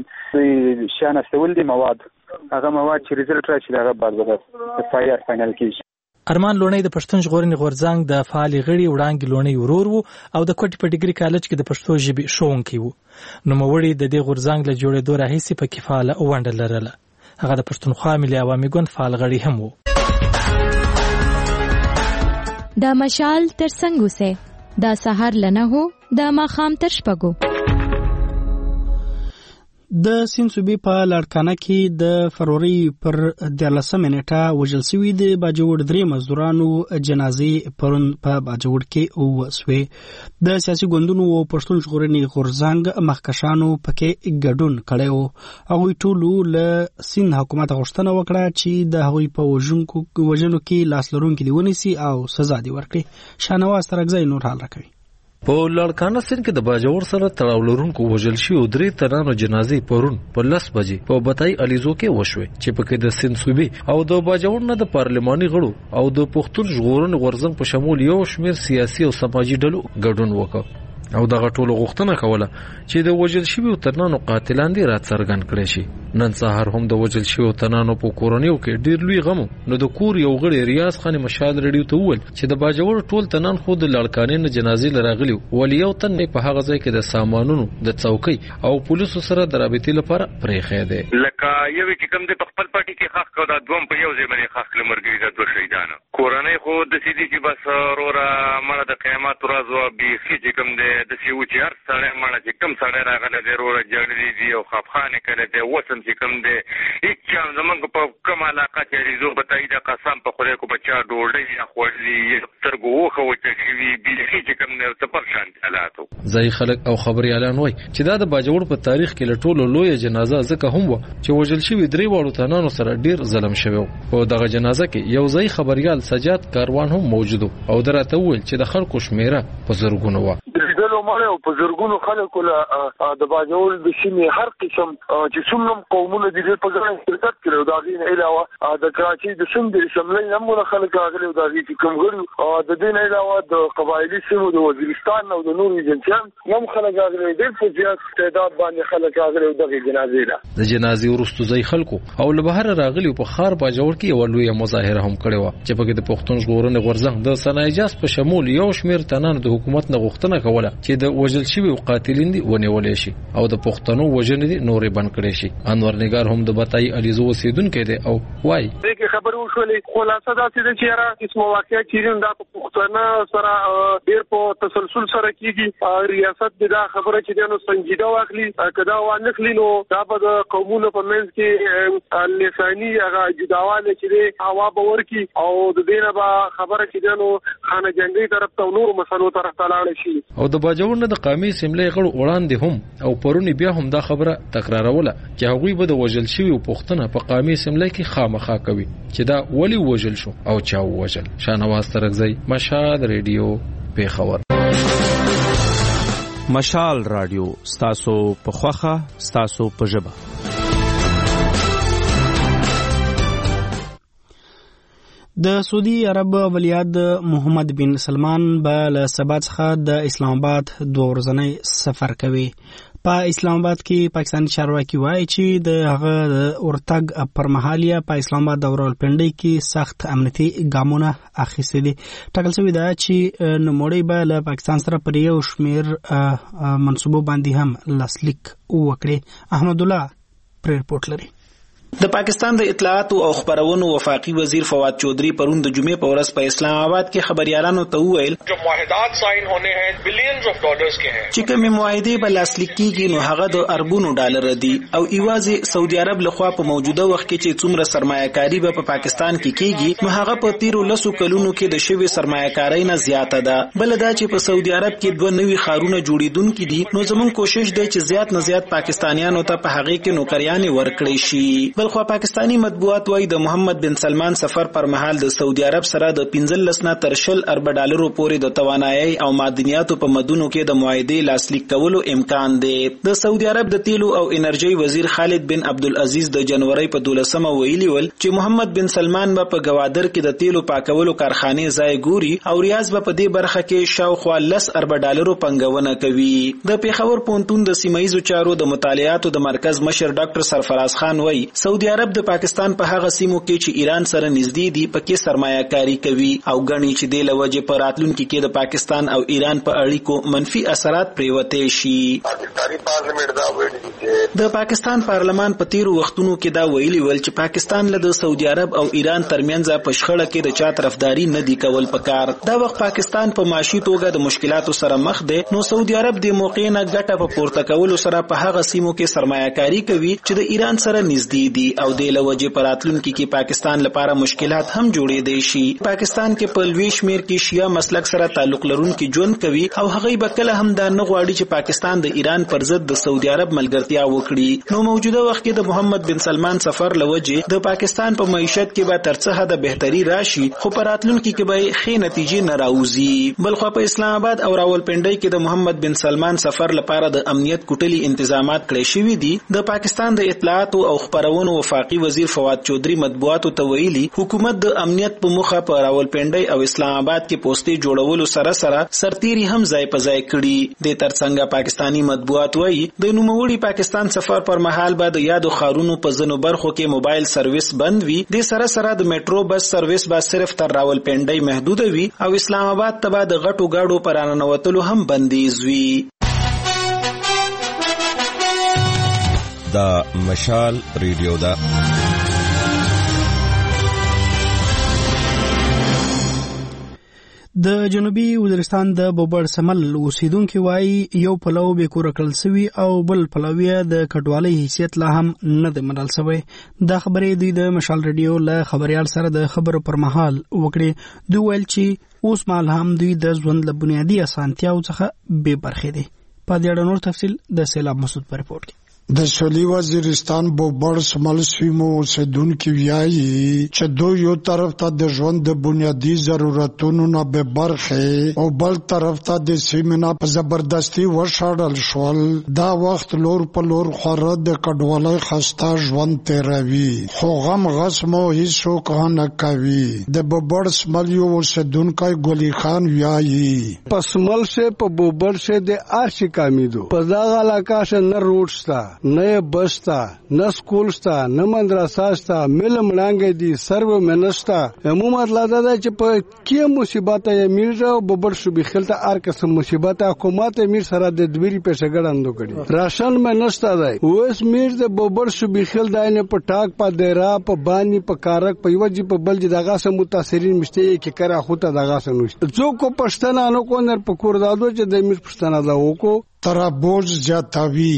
شان استول دي مواد هغه مواد چې ریزلټ راشي دغه بعد به اف آی آر فائنل کیږي. ارمان لونی د پښتون ژغورنې غورځنګ د فعال غړي وړاندې لونی ورور وو او د کوټ په ډیګري کالج کې د پښتو ژبې ښوونکی وو. نو موري د دې غورځنګ له جوړېدو راهیسې په کفاله ونډه لرله. هغه د پښتونخوا ملي عوامي ګوند فعال غړي هم وو. دا مشال تر څنګه سه دا سحر لنه هو دا ماخام تر شپګو. د سیند صوبې په لاړکانه کې د فروری پر دیارلسمه نیټه وژل شوي د باجوړ درې مزدورانو جنازې پرون په باجوړ کې وسوې. د سیاسي ګوندونو او پښتون ژغورنې غورځنګ مخکښانو پکې ګډون کړی و. هغوی ټولو له سیند حکومت غوښتنه وکړه چې د هغوی په وژنو کې لاس لرونکي دې ونیسي او سزا دې ورکړي. شاهنواز ترکزی نور حال راکوي. په لاړکانه سیند کې د باجوړ سره تړاو لرونکو وژل شوي درې تنانو جنازې پرون په لس بجې په بتای الیزو کې وشوې چې پکې د سیند صوبې او د باجوړ نه د پارلماني غړو او د پښتون ژغورنې غورځنګ په شمول یو شمېر سیاسي او سماجي ډلو ګډون وکړ او دغه ټولو غوښتنه کوله چې د وژل شوي تنانو قاتلان دې راڅرګند کړي شي. نن سهار هم د وژل شوي تنانو په کورنیو کې ډیر لوی غم نو د کور یو غړي ریاض خان مشال رډیو ته وویل چې د باجوړ ټول تنان خو د لاړکانې نه جنازې لراغلي ولې یو تن په هغه ځای کې د سامانونو د څوکۍ او پولیسو سره د رابطې لپاره پرېښی دی. لکه یو چې کوم د خپل پټي کې خاص کو دا دوم په یو ځای باندې خاص لمرګي د دوه شهیدانو کورنۍ خو د سیدی چې بس اورا مړه د قیامت ورځ او بي چې کوم د د سیو چې هر سړی مړه چې کوم سړی راغله د ورو جګړې دی او خفخانه کړي د وطن چې کوم دی هیڅ زمونږ په کوم علاقه کې ریزو بتای د قسم په خله کو بچا ډوړې یا خوړلې ترګو خو چې وی بي چې کوم نه سفر شانت حالاتو. ځای خلک او خبري اعلان وای چې دا د باجوړ په تاریخ کې لټولو لوی جنازه ځکه هم و چې وژل شوی درې واړو تنانو سره ډیر ظلم شوی او دغه جنازه کې یو ځای خبريال سجاد کاروان هم موجود او درته ویل چې د خلکو شمیره په زرګونو و. دلو مړ او په زرګونو خلکو له د باجوړ د شینې هر قسم چې څومره قومونه دي په ځای شرکت کړو دا غي علاوه د کراچي د شوم د شملې نمونه خلک راغلي او دا غي کوم غړي د دین علاوه د قبایلی سیمو د وزیرستان او د نورو جنسیان نم خلک راغلي د په زیات تعداد باندې خلک راغلي او د جنازې ده. د جنازې ورستو ځای خلکو او له بهر راغلي په خار باجوړ کې یو لوی مظاهره هم کړې و چې په کې د پښتون ژغورنې غورځنګ د سنایجاس په شمول یو شمېر تنانو د حکومت نه غوښتنه کوله چې د وژل شوي قاتلین دي ونیول شي او د پښتنو وژنې دي نورې بند کړي شي. انور نگار هم د بتای الیزو اوسیدونکو دی او وای دغه خبر وشولې خلاصه دا چې چې را اسمو واقعیا چیرې دا پښتنه سره ډیر په تسلسل سره کیږي. ریاست دا خبره چې نو سنجیده واخلي کدا وانه خلینو دا په قومونو په منځ کې لسانی هغه جداواله چې هوا باور کی او د دینه با خبره چې نو خانه جنگي طرف ته نور مسلو طرف ته لاړ شي او د باجوړ نه د قومي سیملې غړو وړاندې هم او پرونی بیا هم دا خبره تکراروله چې هغوی به د وژل شوي پښتنه په قومي سیملې کې خامخا کوي چې دا ولی وژل شو او چا وژل. شاهنواز ترکزی مشال ریډیو پیښور. مشال رادیو ستاسو په خوخه ستاسو په ژبه. د سعودي عرب ولیعهد محمد بن سلمان به له سبا څخه د اسلام آباد دوه ورځنی سفر کوي. په اسلام آباد کې پاکستاني چارواکي وایي چې د هغه ورتګ پر مهال یې په اسلام آباد او راولپنډۍ کې سخت امنیتي ګامونه اخیستي دي. ټاکل شوی دی چې نوموړی به له پاکستان سره پر یو شمېر منصوبو باندې هم لاسلیک وکړي. احمد الله پر رپورټ لري. د پاکستان د اطلاعات او خبرونو وفاقي وزیر فواد چودھری پرون د جمعې په ورځ په اسلام آباد کې خبريالانو ته وویل جو معاهدات ساين ہونے ہیں بلینز اف ډالرز کې ہیں چې کوم معاهده به لاسلیک کیږي نو هغه د اربونو ډالر دي او ایوازي سعودي عرب لخوا په موجوده وخت کې چې څومره سرمایه‌کاري به په پاکستان کې کیږي نو هغه په تیرو لسو کلونو کې د شوی سرمایه‌کاري نه زیاته ده. بل دا چې په سعودي عرب کې دوه نوي خارونه جوړیدونکو دي نو زمون کوشش دی چې زیات نه زیات پاکستانیانو ته په هغه کې نوکریانې ورکړي شي. بل خو پاکستاني مطبوعات وايي د محمد بن سلمان سفر پر مهال د سعودي عرب سره د پنځلس نه تر شل ارب ډالرو پورې د توانایي او معدنیاتو په مدونو کې د معاهده لاسلیک کولو امکان دی. د سعودي عرب د تیلو او انرژي وزیر خالد بن عبدالعزيز د جنوري په دولسمه ویلي ول چې محمد بن سلمان به په گوادر کې د تیلو پاکولو کارخانه ځای ګوري او ریاض به په دې برخه کې شاوخوا لس ارب ډالرو پنګونه کوي. د پیښور پونتون د سیمایي چارو د مطالعاتو د مرکز مشر ډاکټر سرفراز خان وايي سعودي عرب د پاکستان په هغه سیمو کې چې ایران سره نږدې دي پکې سرمایه‌کاري کوي او غني چې د لوجه پر راتلونکو کې د پاکستان او ایران په اړیکو منفي اثرات پریوته شي. پاکستاني پارلیمنت دا ویلي د پاکستان پارلمان په تیرو وختونو کې دا ویلي ول چې پاکستان له سعودي عرب او ایران ترمنځ په شخړه کې د چا طرفداري نه دی کول پکار. دا وخت پاکستان په معاشي توګه د مشکلاتو سره مخ دی، نو سعودي عرب د موقع نه ګټه په پورته کولو سره په هغه سیمو کې سرمایه‌کاري کوي چې د ایران سره نږدې دي او د لوجه پر راتلونکو کې پاکستان لپاره مشکلات هم جوړې دي شي. پاکستان کې په لوی شمیر کې شیعه مسلک سره تعلق لرونکي ژوند کوي او هغه به کله هم دا نه غواړي چې پاکستان د ایران پر ضد د سعودي عرب ملګرتیا وکړي. نو موجوده وخت کې د محمد بن سلمان سفر لوجه د پاکستان په معیشت کې به تر څه حد بهتري راشي، خو په راتلونکو کې به ښې نتیجې نه راوځي. بلخو په اسلام آباد او راولپنډۍ کې د محمد بن سلمان سفر لپاره د امنیت کوټلي انتظامات کړی شوي دي. د پاکستان د اطلاعات او خبرونو وفاقي وزیر فواد چودري مطبوعاتو ته ویلي حکومت د امنیت په مخه په راولپنډۍ او اسلام آباد کې پوسټي جوړولو سره سره سرتيري هم ځای په ځای کړي. د ترڅنګ پاکستانی مطبوعات وایي د نوموړي پاکستان سفر پر مهال به د یادو خارونو په ځینو برخو کې موبایل سرویس بند وي. د سره سره د میټرو بس سرویس به صرف تر راولپنډۍ محدود وي او اسلام آباد ته به د غټو گاډو پر راننوتلو هم بندیز وي. دا مشال ریډیو دا د جنوبي وزیرستان د بوبر سمل اوسیدونکو وایي یو پلو به کور کړل سوی او بل پلویه د کډوالۍ حیثیت لا هم نه د منل سوی. دا خبرې دوی د مشال ریډیو له خبريال سره د خبرو پر مهال وکړي. دوی ویل چې اوس مال هم دوی د ژوند له بنیادی اسانتیاو څخه بے برخې دي. په دې اړه نور تفصیل د سیلاب مسعود په رپورت کې. د سویلي وزیرستان بوبر سمل سیمو اوسیدونکو وایي چې دوی یو طرف ته د ژوند د بنیادی ضرورتونو نه بې برخې او بل طرف ته د سیمې نه په زبردستي وشړل شول. دا وخت لور په لور خوره د کډوالۍ خسته ژوند تیروي، خو غم غصمو هیڅوک نه کوي. د بوبر سمل یو اوسیدونکی ګلی خان وایي په سمل سے په بوبر سے د آرشي کامیدو په دغه علاقه سے نه روډ شته، نه بس شته، نه سکول شته، نه مدرسه شته، مل مړانګې دي، سرو منستا. عموما مطلب دا چې په کې مصیبت یې میرجا او ببر شو بخلته هر قسم مصیبت حکومت میر سره د دویری پیشګړندو کړي. راشن منستا دی اوس میر د ببر شو بخل داینه په ټاک په دیرا په بانی په کارک په یوجی په بل دغه سم متاثرین مشته کې کرا خوته دغه سنوش څوک پښتنه نو کو نر په کور دادو چې د میر پښتنه دا وکړو ترابوز جاتاوی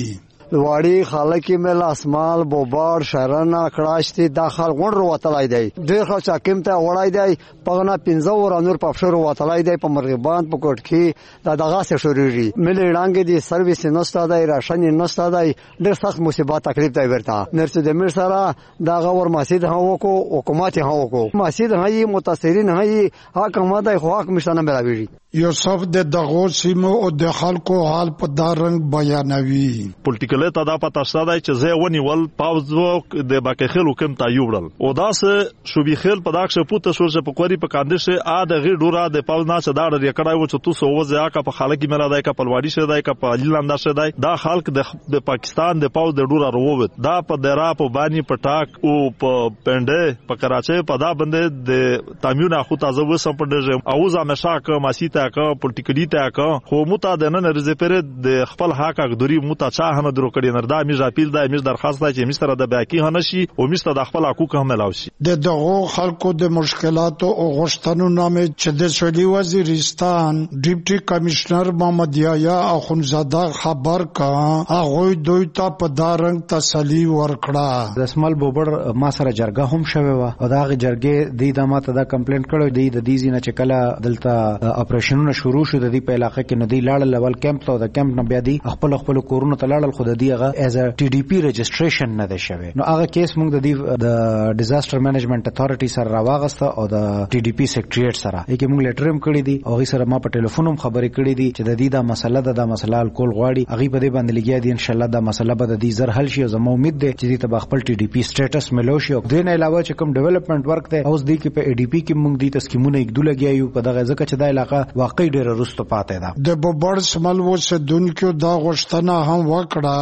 وړي خلک مل اسمال بوبار شرنا کړاشتي داخل غون وروتلای دی ډېر خو چاکم ته وړای دی پغنا پنځه ور انور په فشر وروتلای دی په مرغبان په کوټ کې دا دغه څه شوريږي مل وړانګ دي سرویس نستا دی راشن نستا دی ډېر سخت مصیبت تکلیف دی ورته نرڅ د مر سره دغه ور مسجد هاو کو حکومت هاو کو مسجد هاي متاثرین هاي حکومت دی خو حق مشتنه ملاوي. یوسف د دغو سیمو او د خلکو حال په دارنګ بیانوي. پولیټیکل ته دا پته شته چې زه ونیول پاوز د باکخلو کوم تا یوړل او داس شوبې خل په داښه پوته شورځه په کوری په کاندشه ا د غی ډورا د پاوز نه چې دا ډېر کړای و چې تو سو وځه کا په خلک ملا دای کا پلواړی شه دای کا په لیلاندا شه دای دا خلک د پاکستان د پاوز د ډورا رووت دا په درا په بانی په ټاک او په پنده په کراچي په دا باندې د تامیونه خو تازه وسم په دغه اوزه مشاک ماسیته کا پولیټیکلی ته کا خو متا د نن رزپره د خپل حق اګدوري متا چا نه درو کړي نردا میز اپیل دا میز درخواست چې مستر د باقی هنشي او مستر د خپل حقوق هم ملاوي. د دغه خلکو د مشکلاتو او غوښتنو نامه چې د سویلي وزیرستان ډیپټي کمشنر محمد یحیی اخونزاده خبر کا هغه دوی ته په دارنګ تسلی ورکړه. د سمال بوبر ما سره جرګه هم شوه و او دا جرګه د دماته دا کمپلینټ کړو دی د دې نه چې کله دلته اپریشنونه شروع شو د دې په علاقې کې ندی لاړل لول کیمپ ته د کیمپ نه بیا دی خپل خپل کورونه ته لاړل خو د دې هغه ایز ا ټي ډي پی رجسټریشن نه ده شوی. نو هغه کیس موږ د دې د ډیزاستر مینجمنت اتھارټي سره راوغسته او د ټي ډي پی سیکریټریټ سره یې موږ لیټر هم کړی دی او هغه سره ما په ټلیفون هم خبرې کړې دي چې د دې دا مسله ده د مسله الکول غواړي هغه په دې باندې لګیا دي ان شاء الله دا مسله به د دې زر حل شي او زموږ امید ده چې دې ته خپل ټي ډي پی سټیټس ملو شي. او دې نه علاوه چې کوم ډیولپمنٹ ورک ده اوس دې کې په ای ډي پی کې موږ دې تسکیمونه یک دوله لګیایو په دغه ځکه چې دا علاقه واقعي ډېر رستو پاتې ده. د بوبر سمل وسدونکو دا غوښتنه هم وکړه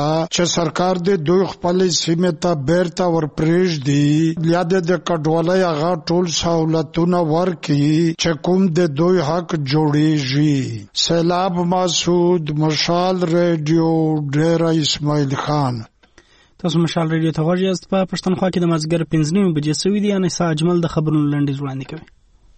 چې سرکار دې دوی خپل سیمه ته بیرته ورپریږ دی یا د کډوالۍ هغه ټول سہولتونه ورکي چې کوم د دوی حق جوړیږي. سیلاب مسعود، مشال ریډیو، ډیره اسماعیل خان. تاسو مشال ریډیو ته غواړئ است په پښتونخوا کې د مازګر پنځه نیمې بجې سوي دي. انیسا اجمل د خبرونو لنډیز وړاندې کوي.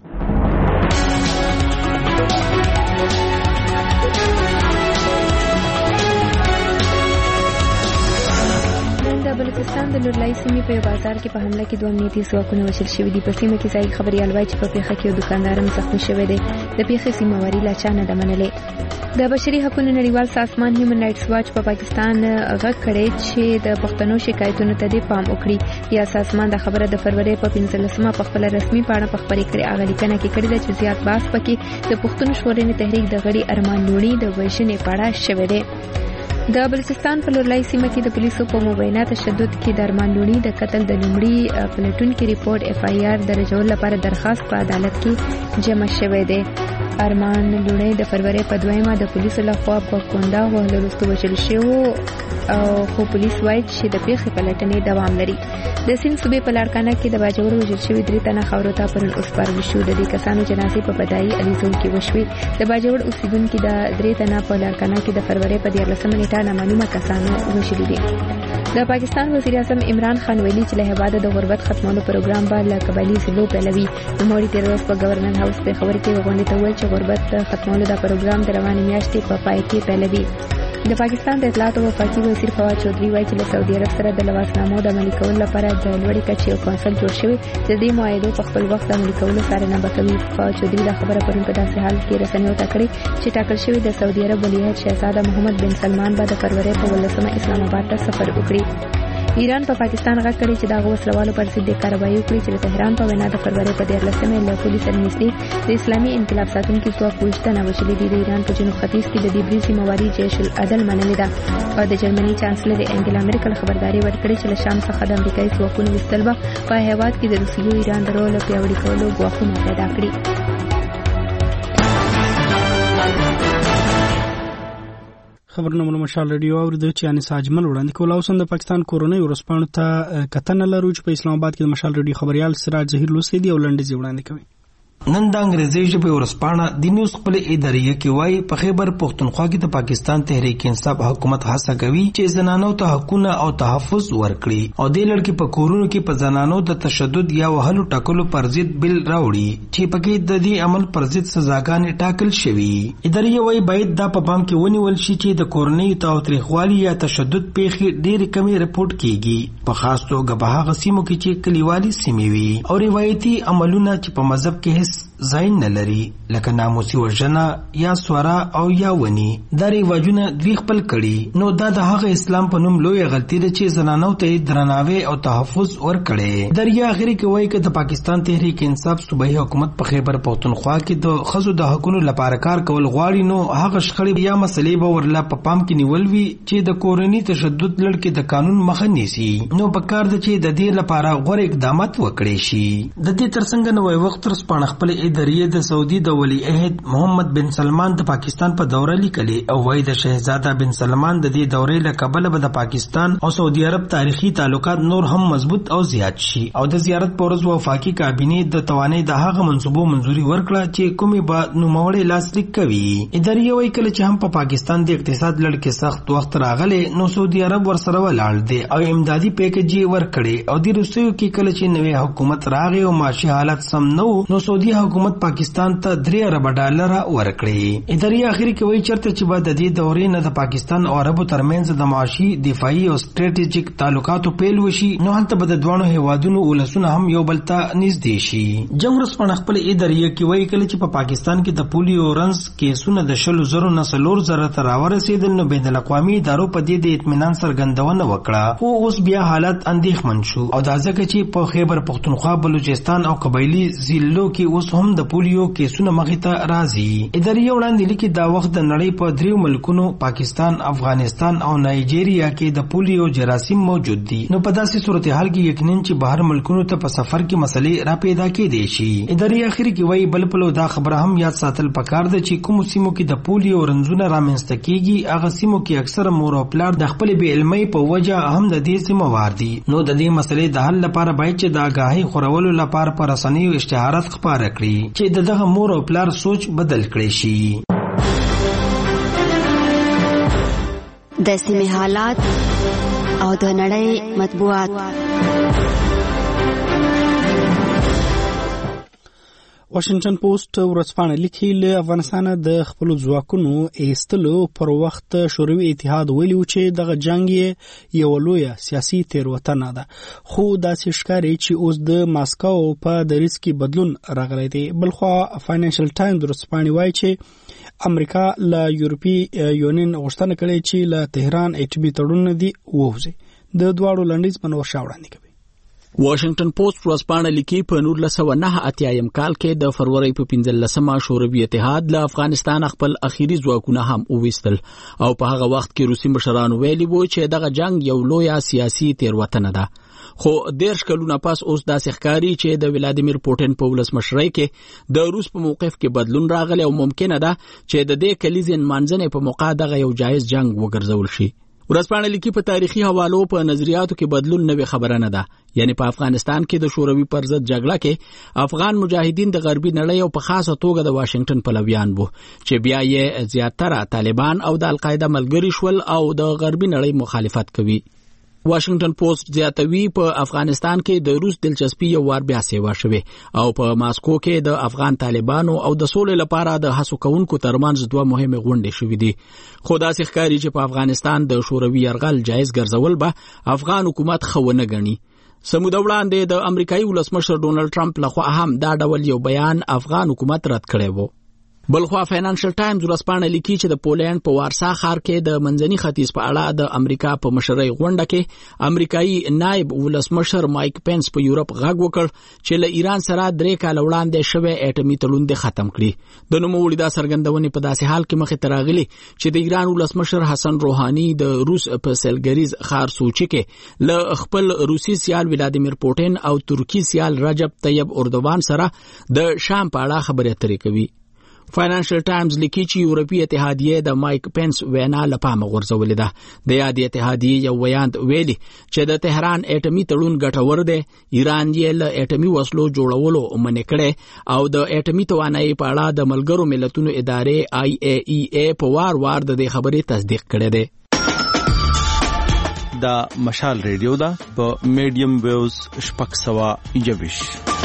بلوچستان د لورلای سیمې په یو بازار کې په حمله کې دوه امنیتي ځواکونه وژل شوي دي. په سیمه کې ځایي خبریال وایي چې په پیښه کې یو دکاندار هم زخمي شوی دی. د پیښې سیمواري لا چا نه ده منلې. د بشري حقوقو نړیوال سازمان هیومن رائټس واچ په پاکستان غږ کړی چې د پښتنو شکایتونو ته دې پام وکړي. یا سازمان د خبره د فروری په پنځلسمه په خپل رسمي پاڼه په خبرې کړې هغه لیکنه کې کړې ده چې زیات باس پکې د پښتون ژغورنې تحریک د غړي ارمان لوڼي د وژنې په اړه شوی دی. د بلوچستان په لورلای سیمه کې د پولیسو په مبینه تشدد کې د ارمان لوڼي د قتل د لومړي پلټون کې ریپورت اف آی آر درجول لپاره درخواست په عدالت کې جمع شوی دی. ارمان لوڼي د فروری په دویمه د پولیسو لخوا په کونډه وهلو وروسته وژل شوی او خو پولیس وایي چې د پیښې پلټنې دوام لري. د سیند صوبې په لاړکانه کې د باجوړ وژل شوي درې تنه خاورو ته پرون وسپارل شو. د دې کسانو جنازې په بدایي علیزو کې وشوې. د باجوړ اوسیدونکي د درې تنه په لاړکانه کې د فروری په دیارلسمه نیټه نامعلومه کسانو وژلي دي. د پاکستان وزیر اعظم عمران خان ویلي چې له هیواده د غربت ختمولو پروګرام به له قبایلي ضلعو پیلوي. نوموړي تېره ورځ په ګورنر هاوس پېښور کې غونډې ته وویل چې غربت ختمولو دا پروګرام د روانې میاشتې په پای کې پیلوي. د پاکستان د اطلاعات او وفاقي وزیر فواد چودھری وایي چې له سعودي عرب سره د لواسنامو د عملي کولو لپاره د لوړې کچې یو کونسل جوړ شوی چې د دې معاهدو په خپل وخت عملي کولو څارنه به کوي. فواد چودھری دا خبره پرون په داسې حال کې رسنیو ته کړې چې ټاکل شوی د سعودي عرب ولیعهد شهزاده محمد بن سلمان به د فروری په ولسمه اسلام آباد ته سفر وکړي. ایران په پاکستان غږ کړی چې د وسلوالو پر ضد کاروايي وکړي چې د تهران په وینا د فروری په دیارلسمه له پولیس نږدې د اسلامي انقلاب ساتونکو ځواک وشتنه وشلې دي. د ایران په جنوب ختیځ کې د دیبري سیمواري جیش العدل منلې ده او د جرمني چانسلر انګلا مرکل خبرداري ورکړې چې له شام څخه د امریکایي ځواکونو وستل به په هیواد کې د روسیې ایران د رول پیاوړي کولو ګواښونه پیدا کړي. خبرونه مو مشال ریډیو اوریدو چې انیسا اجمل وړاندې کول. اوس د پاکستان کورونی ورسپانو ته کتنه لرو چې په اسلام آباد کې د مشال ریډیو خبريال سراج ظهیر لوسی دی او لنډیز وړاندې کوي. نن د انګریزي ژبې ورسپانه د نیوز خپل ادارې کې وایي په خیبر پختونخوا کې د پاکستان تحریک انصاف حکومت هڅه کوي چې زنانو ته حقوقونه او تحفظ ورکړي او د لړکی په کورونو کې په زنانو د تشدد یا وهلو ټاکلو پر ضد بل راوړي چې پکې د دې عمل پر ضد سزاګانې ټاکل شوي. ادارې وایي باید دا په پام کې ونیول شي چې د کورنۍ تاوتریخوالي یا تشدد پیښې ډېرې کمې رپورټ کیږي په خاص توګه په هغه سیمو کې چې کلیوالي سیمې وي او روایتي عملونه چې په مذهب کې ځای نه لري لکه ناموسي وژنه یا سوره او یا ونی دا رواجونه دوی خپل کړي. نو دا د هغه اسلام په نوم لوی غلطي ده چې زنانو ته درناوی او تحفظ ورکړي. دریا اخري کې وایي چې د پاکستان تحریک انصاف صوبایي حکومت په خیبر پختونخوا کې د ښځو د حقوقو لپاره کار کول غواړي. نو هغه شخړې یا مسلې به ورلا په پام کې نیول وي چې د کورنۍ تشدد لړ کې د قانون مخه نیسي. نو په کار ده چې د دې لپاره غوړ اقدامات وکړي شي. د دې ترڅنګ نوې وخت رسپانه خپل ادارې د سعودي د ولی عہد محمد بن سلمان د پاکستان په دوره لیکلې او وایي د شهزاده بن سلمان د دې دورې له کبله به د پاکستان او سعودي عرب تاریخي تعلقات نور هم مضبوط او زیات شي. او د زیارت په ورځ وفاقي کابینه د توانې د هغه منصوبو منځوري ورکړه چې کومې به نوموړی لاسلیک کوي. ادارې وایي کله چې هم په پاکستان د اقتصاد لړ کې سخت وخت راغلی نو سعودي عرب ورسره ولاړ دی او امدادي پیکج یې ورکړي او د روسیو کې کله چې نوې حکومت راغی او معاشي حالت سم نه و نو سعودي حکومت پاکستان ته درې ارب ډالر ورکړي. ادارې اخري کې وایي چرته چې بعد د دې دورې نه د پاکستان او عربو ترمنځ د معاشي دفاعي او سټریټیجیک تعلقاتو پیل وشي نو هلته به د دوه هیوادونو ولسونه هم یو بل ته نږدې شي. جنگ رسپانه خپل ادارې کې وایي کله چې په پاکستان کې د پولیو رنز کیسونه د شلو زرو نه څلور زره ته راورسېدل نو بین الاقوامي ادارو په دې د اطمینان څرګندونه وکړه خو اوس بیا حالت اندېښمن شو او دا ځکه چې په خیبر پختونخوا بلوچستان او قبایلی ضلعو کې اوس هم هم د پولیو کیسونه مخې ته راځي. ادارې وړاندې لیکي دا وخت د نړۍ په دریو ملکونو پاکستان، افغانستان او نایجیریا کې د پولیو جراثیم موجود دي. نو په داسې صورتحال کې یقینا چې بهر ملکونو ته په سفر کې مسلې را پیدا کېدې شي. ادارې اخر کې وایي بل پلو دا خبره هم یاد ساتل پکار ده چې کوم سیمو کې د پولیو رنځونه رامنځته کیږي هغه سیمو کې اکثره مور او پلار د خپل بې علمۍ په وجه هم د دې ذمہوار دي. نو د دې مسلې د حل لپاره باید چې د آگاهۍ خورولو لپاره پر رسنیو اشتهارات خپاره کړي چې دغه مور او پلار سوچ بدل کړي شي. د سیمې حالات او د نړۍ مطبوعات. واشنگټن پوسټ ورځپاڼه لیکي له افغانستان د خپل ځواکونو ایستلو پر وخت شوروي اتحاد ویلي و چې دغه جنگ یو لوی سیاسي تیروتنه ده، خو داسې ښکاري چې اوس د ماسکو په دریځ کې بدلون راغلی دی. بلخوا فاینانشل ټایمز ورځپاڼه وایي چې امریکا له یورپی یونین غوښتنه کړې چې له تهران ایټمي تړون دی ووځي. د دواړو لنډیز په نور شاوړاندې کوي. واشنگټن پوسټ ورځپاڼه لیکي په نولس سوه نه اتیایم کال کې د فروری په پنځلسمه شوروي اتحاد له افغانستان خپل اخیری ځواکونه هم وویستل او په هغه وخت کې روسي مشرانو ویلي وو چې دغه جنگ یو لوی سیاسي تیروتنه ده. خو دیرش کلونه پس اوس داسې ښکاري چې د ولادیمیر پوټین په ولسمشرۍ کې د روس په موقف کې بدلون راغلی او ممکنه ده چې د دې کلیزې نمانځنې په موقع دغه یو جایز جنگ وګرځول شي. ورځپاڼه لیکي په تاریخي حوالو په نظریاتو کې بدلون نوې خبره نه ده. یعنی په افغانستان کې د شوروي پر ضد جګړه کې افغان مجاهدین د غربي نړۍ او په خاصه توګه د واشنگټن پلویان وو چې بیا یې زیاتره طالبان او د القاعده ملګري شول او د غربي نړۍ مخالفت کوي. واشنگټن پوسټ زیاتوي په افغانستان کې د روس دلچسپي یو وار بیا سیوا شوه او په ماسکو کې د افغان طالبانو او د سولې لپاره د هڅو کوونکو ترمنځ دوه مهمه غونډې شوې دي. خو داسې ښکاري چې په افغانستان د شوروي یرغل جایز ګرځول به افغان حکومت خونه غني. سموده وړاندې د امریکایي ولسمشر ډونالد ټرمپ لخوا هم دا ډول یو بیان افغان حکومت رد کړی وو. بلخوا فاینانشل ټایمز ورځپاڼه لیکي چې د پولند په وارسا ښار کې د منځني ختیځ په اړه د امریکا په مشرۍ غونډه کې امریکایي نائب ولسمشر مایک پنس په یورپ غږ وکړ چې له ایران سره درې کال وړاندې شوی اټومي تړون د ختم کړي. د نوموړي دا څرګندونې په داسې حال کې مخې ته راغلي چې د ایران ولسمشر حسن روحاني د روس په سلګریز ښار سوچي کې له خپل روسي سیال ولادیمیر پوټین او ترکی سیال رجب طیب اردوغان سره د شام په اړه خبرې اترې کوي. فاینانشل ټایمز لیکي چې یورپی اتحادیه د مایک پنس وینا لپاره غورځولې ده. د یاد اتحادیه یو ویاند ویلي چې د تهران اټومي تړون ګټور دی، ایران یې له اټومي وسلو جوړولو منع کړي او د اټومي توانایي په اړه د ملګرو ملتونو ادارې آی ای ای ای په وار وار د دې خبرې تصدیق کړی دی. د مشال ریډیو دا په میډیم ویوز شپږ سوه یوویش.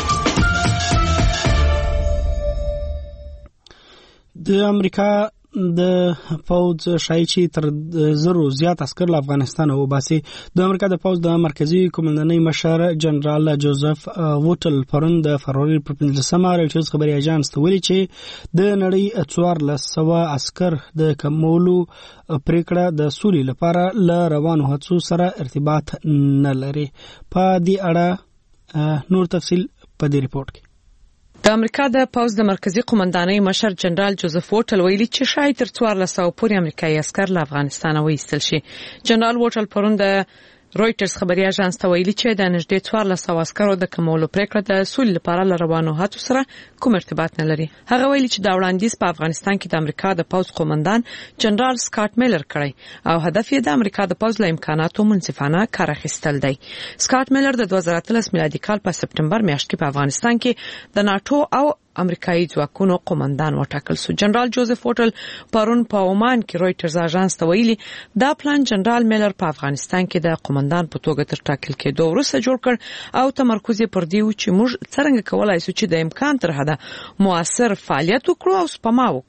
د امریکا د پوز شای چې تر زرو زیات عسكر له افغانستان او باسي. د امریکا د پوز د مرکزی قومندانۍ مشر جنرال جوزف ووټل پرون د فروری په پنځلسمه رويټرز خبري اژانس ته ویلي چې د نړۍ څوارلس سوه عسكر د کمولو پریکړه د سولې لپاره له روانو هڅو سره ارتباط نه لري. په دې اړه نور تفصيل په دې ریپورت کې. د امریکا د پوز د مرکزی قومندانۍ مشر جنرال جوزف ووټل ویلي چې شاید تر څوارلس سوه پورې امریکایي عسكر له افغانستان وایستل شي. جنرال ووټل پرون د رويټرز خبري اژانس ته ویلي چې د نږدې څوارلس سوه عسکرو د کمولو پریکړه د سولې لپاره له روانو هڅو سره کوم ارتباط نه لري. هغه ویلي چې دا وړاندیز په افغانستان کې د امریکا د پوز قومندان جنرال سکاټ میلر کړی او هدف یې د امریکا د پوز له امکاناتو منصفانه کار اخیستل دی. سکاټ میلر د دوه زره اتلس میلادي کال په سپټمبر میاشت کې په افغانستان کې د ناتو او امریکایي ځواکونو قومندان وټاکل شو. جنرال جوزف ووټل پرون په عمان کې رويټرز اژانس ته ویلي دا پلان جنرال میلر په افغانستان کې د قومندان په توګه تر ټاکل کېدو وروسته جوړ کړ او تمرکز یې پر دې و چې موږ څنګه کولای شو چې د امکان تر حده موثر فعالیت وکړو او سپما وکړو.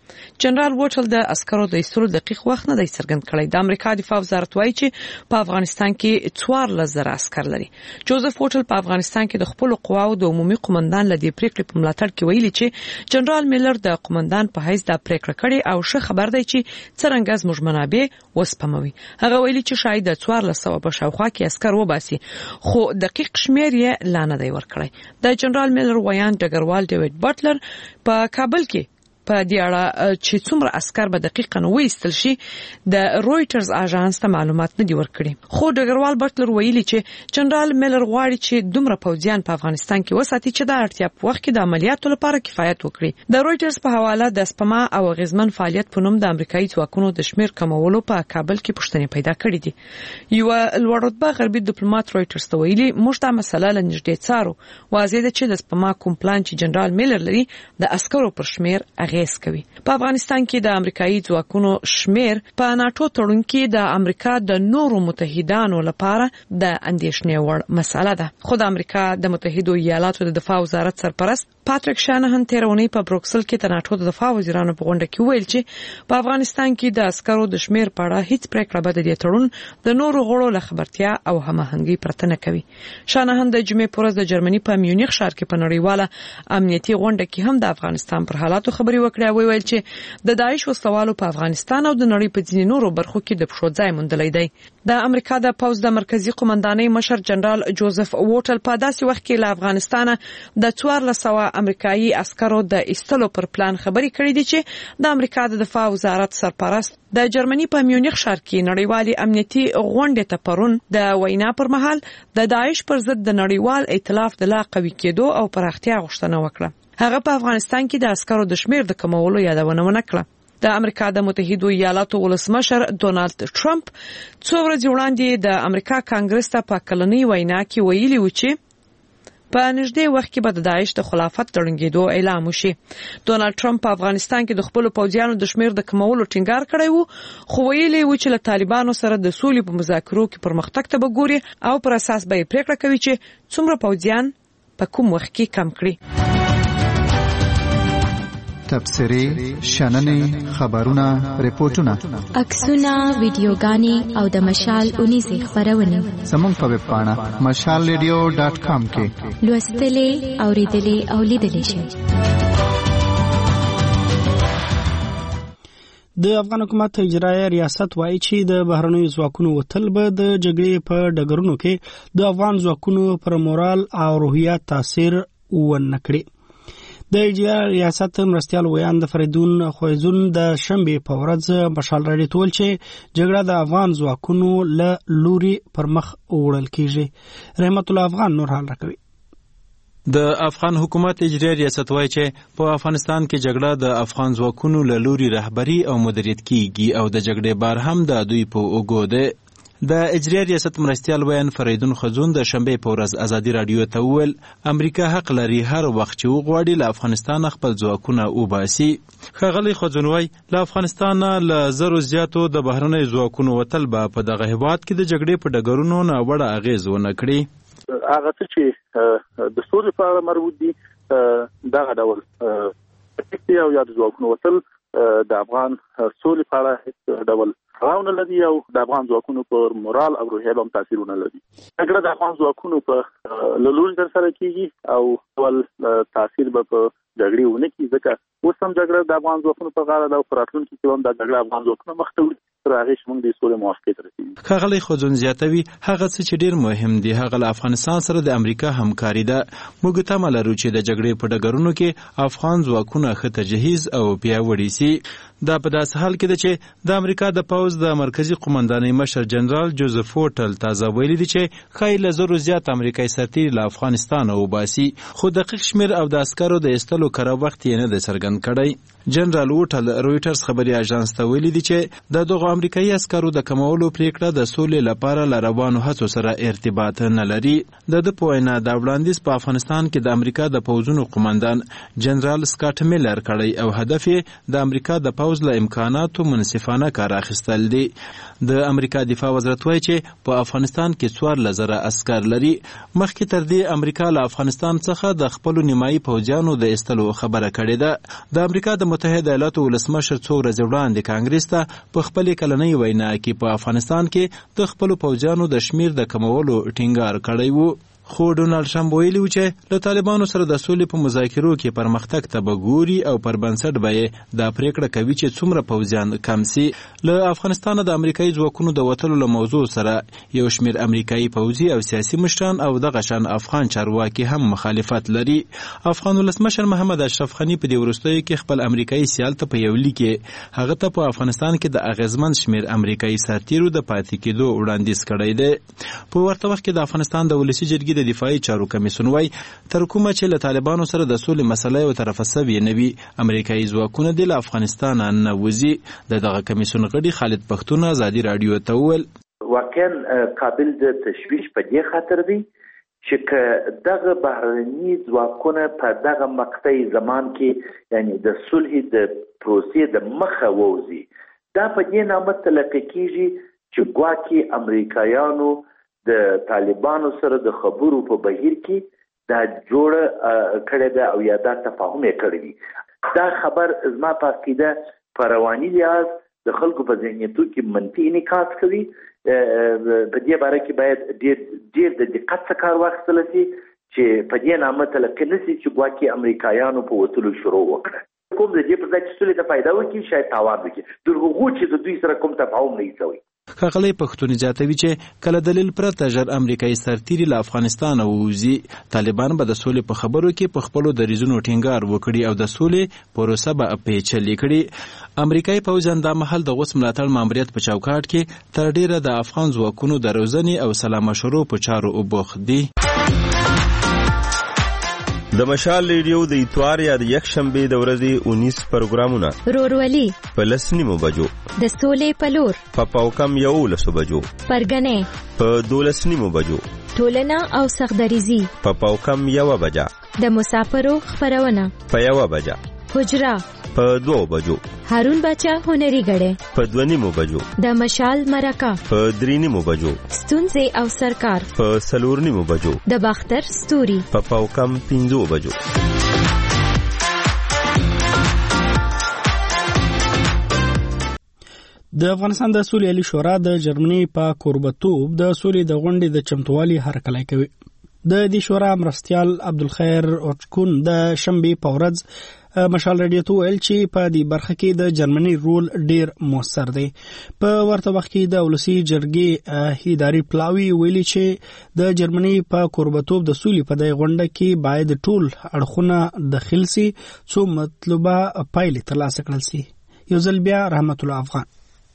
جنرال ووټل د عسکرو د ایستلو دقیق وخت نه دی څرګند کړی. د امریکا دفاع وزارت وایي چې په افغانستان کې څوارلس زره عسکر لري. جوزف ووټل په افغانستان کې د خپل قواو د عمومي قومندان لدی پریکړې په ملاتړ کې ویلي چې جنرال میلر د قومندان په حیث د پریکړه کړې او ښه خبر دی چې څرنګه زموږ منابع وسپموي. هغه ویلي چې شاید د څوارلس سوه په شاوخوا کې عسکر وباسي، خو دقیق شمیر یې لا نه دی ورکړی. د جنرال میلر ویان ډګروال ډیوډ بټلر په کابل کې په دې اړه چې څومره عسكر به دقیقاً وایستل شي د رويټرز اژانس ته معلومات نه دی ورکړي. خو ډګروال بټلر ویلي چې جنرال میلر غواړي چې دومره پوځیان په افغانستان کې وساتي چې د اړتیا په وخت کې د عملیاتو لپاره کفایت وکړي. د رويټرز په حواله د سپما او غزمن فعالیت په نوم د امریکایي ځواکونو د شمیر کمولو په کابل کې پوښتنې پیدا کړې دي. یو لوړ رتبه غربي ډیپلوماټ رويټرز ته ویلي موږ دا مسله لنجدې څارو. واضح ده چې د سپما کوم پلان چې جنرال میلر لري د عسکرو پر شمیر اغیز کوي. په افغانستان کې د امریکایي ځواکونو شمیر په ناتو تړون کې د امریکا د نورو متحدانو لپاره د اندېښنې وړ مسله ده. خو د امریکا د متحدو ایالاتو د دفاع وزارت سرپرست پاتریک شانهن تیرونی په بروکسل کې د ناتو د دفاع وزیرانو په غونډه کې ویل چې په افغانستان کې د عسکرو د شمیر په اړه هیڅ پریکړه به د تړون د نورو غړو له خبرتیا او هماهنګي پرته نه کوي. شانهن د جمعې په ورځ د جرمني په میونخ ښار کې په نړیواله امنیتي غونډه کې هم د افغانستان پر حالاتو خبري وکړه او ویل چې د داعش وسوالو په افغانستان او د نړۍ په ځینې نورو برخو کې د پښو ځای موندلی دی. د امریکا د پوځ د مرکزی قومندانۍ مشر جنرال جوزف ووټل په داسې وخت کې له افغانستانه د څوارلس سوه امریکایي عسکرو د ایستلو پر پلان خبري کړې دي چې د امریکا د دفاع وزارت سرپرست د جرمني په میونخ ښار کې نړیوالي امنیتي غونډې ته پرون د وینا پر مهال د داعش پر ضد د نړیوال ائتلاف د لا قوي کېدو او پراختیا غوښتنه وکړه. هغه په افغانستان کې د عسکرو د شمیر د کمولو یادونه ونه کړه. د امریکا د متحدو ایالاتو ولسمشر ډونالد ټرمپ څو ورځې وړاندې د امریکا کانګرس ته په کلنۍ وینا کې ویلي و چې په نږدې وخت کې به د داعش د خلافت د ړنګېدو اعلان وشي. ډونالد ټرمپ په افغانستان کې د خپل پوځیانو د شمیر د کمولو ټینګار کړی وو، خو ویلي و چې له طالبانو سره د سولې په مذاکرو کې پرمختګ ته به ګوري او پر اساس به یې پریکړه کوي چې څومره پوځیان په کوم وخت کې کم کړي. تبصرې، شننې، خبرونه، ریپورتونه، عکسونه، ویډیوګانې او د مشال اونیزې خبرونه زموږ په ویب پاڼه مشال ریډیو ډاټ کام کې لوستلې، اوریدلې او لیدلې شئ. د افغان حکومت اجرایه ریاست وایي چې د بهرنیو ځواکونو وتل به د جګړې په ډګرونو کې د افغان ځواکونو پر مورال او روحیه تاثیر ونه کړي. د اجرایه ریاست مرستیال ویان د فریدون خویزون د شنبې په ورځ مشال راډیو ته ویل چې جګړه د افغان ځواکونو له لوري پر مخ وړل کیږي. رحمت الله افغان نور حال راکوي. د افغان حکومت اجرایه ریاست وایي چې په افغانستان کې جګړه د افغان ځواکونو له لوري رهبری او مدیریت کیږي او د جګړې بار هم د دوی په اوږو ده. د اجرایه ریاست مرستیال ویان فریدون خزون د شنبې په ورځ ازادي رادیو ته وویل امریکا حق لري هر وخت چې وغواړي له افغانستان خپل ځواکونه وباسي. ښاغلی خزون وایي له افغانستان له زرو زیاتو د بهرنیو ځواکونو وتل به په دغه هېواد کې د جګړې په ډګرونو ناوړه اغېز ونه کړي. هغه څه چې د سولې په اړه مربوط دي دغه ډول ټکټي او یا د ځواکونو وتل د افغان سولې په اړه هیڅ ډول راونه لدی او د افغان ځواکونو پر مورال او روحیه هم تاثیرونه لري. جګړه د افغان ځواکونو په لوري تر سره کیږي او ول تاثیر به په جګړې ونه کیږي ځکه اوس هم جګړه د افغان ځواکونو په غاړه ده او په راتلونکي کې هم د جګړه افغان ځواکونو مخ ته وړي تر هغې چې موږ د سولې موافقې ته رسېږو. ښاغلی خزون زیاتوي هغه څه چې ډېر مهم دي هغه له افغانستان سره د امریکا همکاري ده. موږ تمه لرو چې د جګړې په ډګرونو کې افغان ځواکونه ښه تجهیز او پیاوړي سي. دا په داسې حال کې ده چې د امریکا د پوځ د مرکزی قومندانۍ مشر جنرال جوزف ووټل تازه ویلي دي چې ښایي له زرو زیات امریکایي سرتیري له افغانستانه وباسي، خو دقیق شمیر او د عسکرو د ایستلو کره وخت یې نه دی څرګند کړی. جنرال ووټل رویټرز خبري اژانس ته ویلي دي چې د دغو امریکایي عسکرو د کمولو پریکړه د سولې لپاره ل روانو هڅو سره ارتباط نه لري. د د په وینا د وړاندیز په افغانستان کې د امریکا د پوځونو قومندان جنرال سکاټ میلر کړی او هدف یې د امریکا د پوځ له امکاناتو منصفانه کار اخیستل دي. د امریکا دفاع وزارت وایي چې په افغانستان کې څوارلس زره عسکر لري. مخکې تر دې امریکا له افغانستان څخه د خپلو نیمایي پوځیانو د ایستلو خبره کړې ده. د امریکا د متحده ایالاتو ولسمشر څو ورځې وړاندې کانګریس ته په خپلې کلنۍ وینا کې په افغانستان کې د خپلو پوځیانو د شمیر د کمولو ټینګار کړی وو. خو ډونالډ ټرمپ ویلي و چې له طالبانو سره د سولې په مذاکرو کې پرمختګ ته به ګوري او پر بنسټ به یې دا پریکړه کوي چې څومره پوځیان کم سي. له افغانستانه د امریکایي ځواکونو د وتلو له موضوع سره یو شمیر امریکایي پوځي او سیاسي مشران او دغه شان افغان چارواکي هم مخالفت لري. افغان ولسمشر محمد اشرف غني په دې وروستیو کې خپل امریکایي سیال ته په یو لیک کې هغه ته په افغانستان کې د اغیزمن شمیر امریکایي سرتیرو د پاتې کېدو وړاندیز کړی دی. په ورته وخت کې د افغانستان د ولسي جرګې د دفاعي چارو کمیسیون وایي تر کومه چې له طالبانو سره د سولې مسله یو طرفه سوې نه وي امریکایي ځواکونه دې له افغانستانه نه وځي. د دغه کمیسیون غړي خالد پښتون ازادي راډیو ته وویل واقعا قابل د تشویش په دې خاطر دی چې که دغه بهرني ځواکونه په دغه مقطعي زمان کې یعنی د صلح د پروسې د مخه ووځي دا په دې نامه تلقي کیږي چې ګواکې امریکایانو د طالبانو سره د خبرو په بهیر کې دا جوړه کړې ده او یا دا تفاهم یې کړی دی. دا خبر زما په عقیده په رواني لحاظ د خلکو په ذهنیتو کې منفي انعکاس کوي. په دې باره کې باید ډېر ډېر د دقت څخه کار واخیستل شي چې په دې نامه تلقي نه شي چې ګواکې امریکایانو په وتلو شروع وکړه. کوم د دې پر ځای چې سولې ته فایده وکړي شاید تاوان وکړي د هغو چې د دوی سره کوم تفاهم نه وي شوی. ښاغلی پښتون زیاتوي چې کله دلیل پرته ژر امریکایي سرتیري له افغانستانه ووځي طالبان به د سولې په خبرو کې په خپلو دریځونو ټینګار وکړي او د سولې پروسه به پیچلې کړي. امریکایي پوځیان دا مهال د غوڅ ملاتړ ماموریت په چوکاټ کې تر ډیره د افغان ځواکونو د روزنې او سلامشورو په چارو وبوخت دي. د مشال ریډیو د اتوار یا د یک شنبه د ورځې اونیس پروګرامونه رورولي په لسنیمو بجو د سولې پلور په پاوکم یو لسو بجو پرګنې په دولسنیمو بجو ټولنه او سخدریزي په پاوکم یو بجا د مسافرو خبرونه په یو بجا حجرا په دوه بجو هارون بچا هنري غړې په دونیمو بجو د مشال مرکه په درینیمو بجو ستونزې او سرکار په سلورنیمو بجو د باختر ستوري په پاوکم پینځو بجو. د افغانستان د سولې عالی شورا د جرمني په کوربتوب د سولې د غونډې د چمتووالي هرکلی کوي. د دې شورا مرستیال عبدالخیر اوچکون د شنبې په ورځ مشال رادیو ته ویل چې په دې برخه کې د جرمني رول ډیر موثر دی. په ورته وخت کې د ولسی جرګې اداري پلاوی ویلي چې د جرمني په کوربتوب د سولې په دې غونډه کې باید ټول اړخونه داخل سي څو مطلوبه پایلې ترلاسه کړل سي. یو ځل بیا رحمت الله افغان.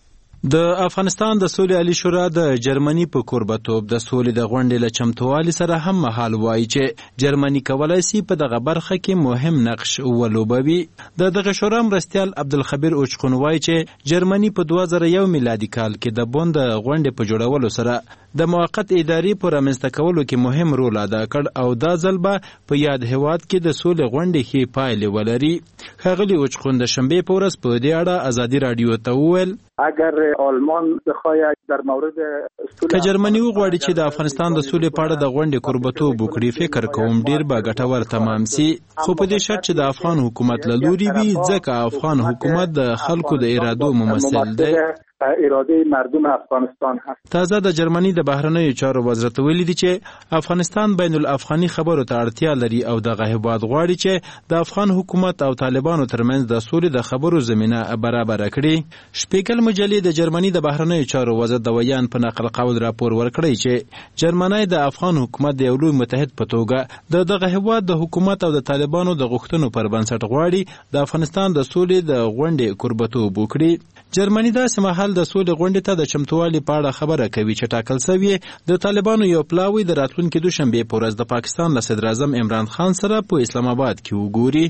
د افغانستان د سولې عالی شورا د جرمني په کوربتوب د سولې د غونډې له چمتووالي سره هم مهال وایي چې جرمني کولای شي په دغه برخه کې مهم نقش ولوبوي. د دغه شورا مرستیال عبدالخبیر اوچخون وایي چې جرمني په دوه زره یو میلادي کال کې د بوند غونډې په جوړولو سره د موقت اداري پر رامنځته کولو کې مهم رول ادا کړ او دا ځل به په یاد هیواد کې د سولې غونډې ښې پایلې ولري. ښاغلي اوچخون د شنبې په ورځ په دې اړه ازادي راډیو ته وویل اگر آلمان بخواهد در مورد که جرمني وغواړي چې د افغانستان د سولې په اړه د غونډې کوربتوب وکړي فکر کوم ډیر به ګټور تمام سي خو په دې شرط چې د افغان حکومت له لوري وي ځکه افغان حکومت د خلکو د ارادو ممثل دی. اراده مردم افغانستان هست. تازه د جرمني د بهرنیو چارو وزارت ویلي دی چې افغانستان بین الافغاني خبرو ته اړتیا لري او دغه هیواد غواړي چې د افغان حکومت او طالبانو ترمنځ د سولې د خبرو زمینه برابر کړي. شپیکل مجلې د جرمني د بهرنیو چارو وزارت د ویان په نقل قول راپور ورکړی چې جرمني د افغان حکومت د یو لوی متحد په توګه د دغه هیواد د حکومت او د طالبانو د غوښتنو پر بنسټ غواړي د افغانستان د سولې د غونډې کوربتوب وکړي. جرمني داسې مهال د سولې غونډې ته د چمتووالي په اړه خبره کوي چې ټاکل شوې د طالبانو یو پلاوی د راتلونکي دوشنبې په ورځ د پاکستان له صدر اعظم عمران خان سره په اسلام آباد کې وګوري.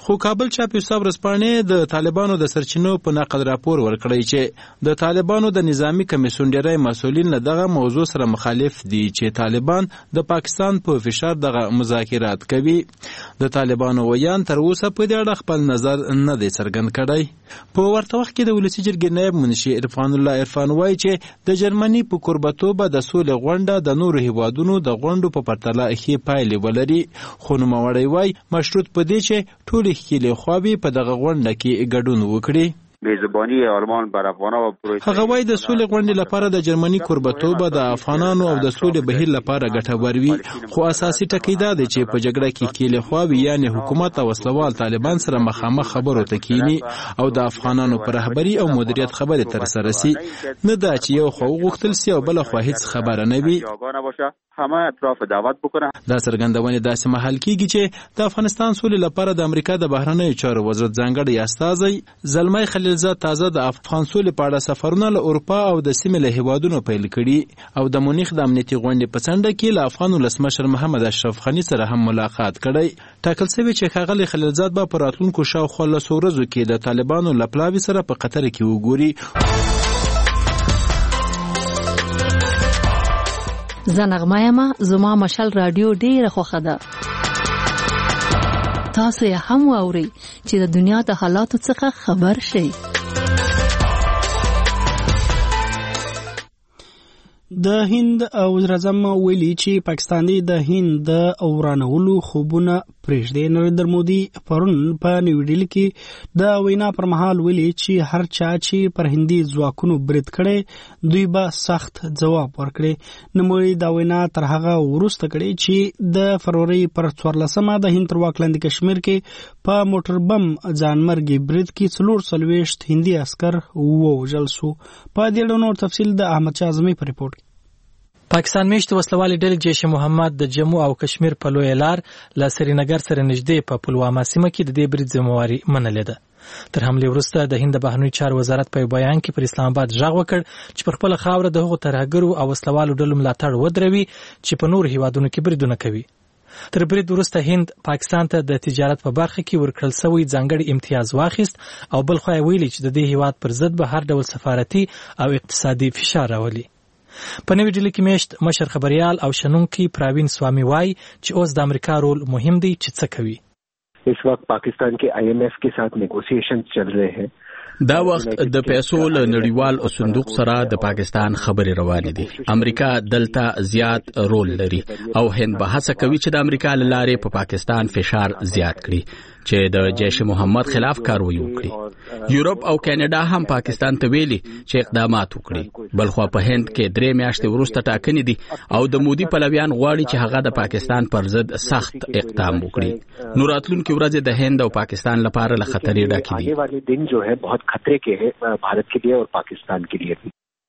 خو کابل چاپ یوسف رسپانې د طالبانو د سرچینو په نقد راپور ورکړی چې د طالبانو د نظامی کمیسیون ډیری مسؤلین له دغه موضوع سره مخالف دي چې طالبان د پاکستان په فشار دغه مذاکرات کوي. د طالبانو ویان تر اوسه په دې اړه خپل نظر نه دی څرګند کړی. په ورته وخت کې د ولسی جرګې نائب منشي عرفان الله عرفان وایي چې د جرمني په قربتوبه د سولې غونډه د نورو هیوادونو د غونډو په پرتله ښې پایلې ولري. خو نوموړی وایي مشروط په دې چې ټولې ښکېلې خواوې په دغه غونډه کې ګډون وکړي. میزبانی آلمان بر افغانان و پروژه هغه وایي د سولې غونډې لپاره د جرمني کوربتوبه د افغانانو او د سولې بهیر لپاره ګټور وي. خو اساسي ټکی دا دی چې په جګړه کې ښکېلې خواوې یعنې حکومت او وسلوال طالبان سره مخامخ خبرو ته کینی او د افغانانو پر رهبري او مدیریت خبرې ترسره سي. نه دا چې یو خوا وغوښتل سي او بل خوا هیڅ خبره نه وي. همه اطراف دعوت بکنه. دا څرګندونه داسې محل کیږي چې د افغانستان سولې لپاره د امریکا د بهرنیو چارو وزارت ځانګړی استازی زلمي خلیلزاد تازه د افغان سولې په اړه سفرونه له اروپا او د سیمې له هیوادونو پیل کړي او د مونیخ د امنیتي غونډې په څنډه کې له افغان ولسمشر محمد اشرف غني سره هم ملاقات کړی. ټاکل شوی چې ښاغلی خلیلزاد به په راتلونکو شاوخوا لسو ورځو کې د طالبانو له پلاوي سره په قطر کې وګوري. زنغمایما زما مشال رادیو ډیره خوښه ده. تاسو یې هم واورئ چې د دنیا د حالاتو څخه خبر شئ. د هند وزیر اعظم ویلي چې پاکستان د هند د اورانولو خوبونه پرېږدي. نریندر مودي پرون په نیو ډیلي کې د وینا پر مهال ویلي چې هر چا چې پر هندي ځواکونو برید کړي دوی به سخت ځواب ورکړي. نوموړي دا وینا تر هغه وروسته کړي چې د فروری پر څوارلسمه د هند تر واک لاندې کشمیر کې په موټر بم ځانمرګي برید کې څلور څلوېښت هندي عسکر ووژل سو. په دې اړه نور تفصیل د احمد شاه اعظمي په ریپورت. پاکستان میشت وسلوالې ډلې جیش محمد د جموں او کشمیر په لوی لار له سرینګر سره نږدې په پلوامه سیمه کې د دې برید ذمہواري منلې ده. تر حمله وروسته د هند بهرنیو چارو وزارت په بیان کې پر اسلام آباد ژغ وکړ چې پر خپل خاوره د هغو ترهګرو او وسلوالو ډلو ملاتړ ودروي چې په نور هیوادونو کې بریدونه کوي. تر برید وروسته هند پاکستان ته د تجارت په برخه کې ورکړل شوی ځانګړی امتیاز واخیست او بل خو ویلي چې د دې هیواد پر ضد به هر ډول سفارتي او اقتصادي فشار راولي. په نوې ډیلي کې میشت مشر خبريال او شنونکي پراوین سوامي وای چې اوس د امریکا رول مهم دی چې څه کوي. इस वक्त पाकिस्तान के आई एम एफ के साथ नेगोशिएशन चल रहे हैं. دا وخت د پیسو له نړیوال صندوق سره د پاکستان خبرې روانې دي. امریکا دلته زیات رول لري او هند به هڅه کوي چې د امریکا له لارې په پاکستان فشار زیات کړي چې د جیش محمد خلاف کاروي وکړي. یورپ او کاناډا هم پاکستان ته ویلي چې اقدامات وکړي. بلخو په هند کې درې میاشتې وروسته ټاکنې دي او د مودي پلویان غواړي چې هغه د پاکستان پر ضد سخت اقدام وکړي. نو راتلونکي ورځې د هند او پاکستان لپاره له خطرې ډکې دي. खतरे के हैं भारत के लिए और पाकिस्तान के लिए भी.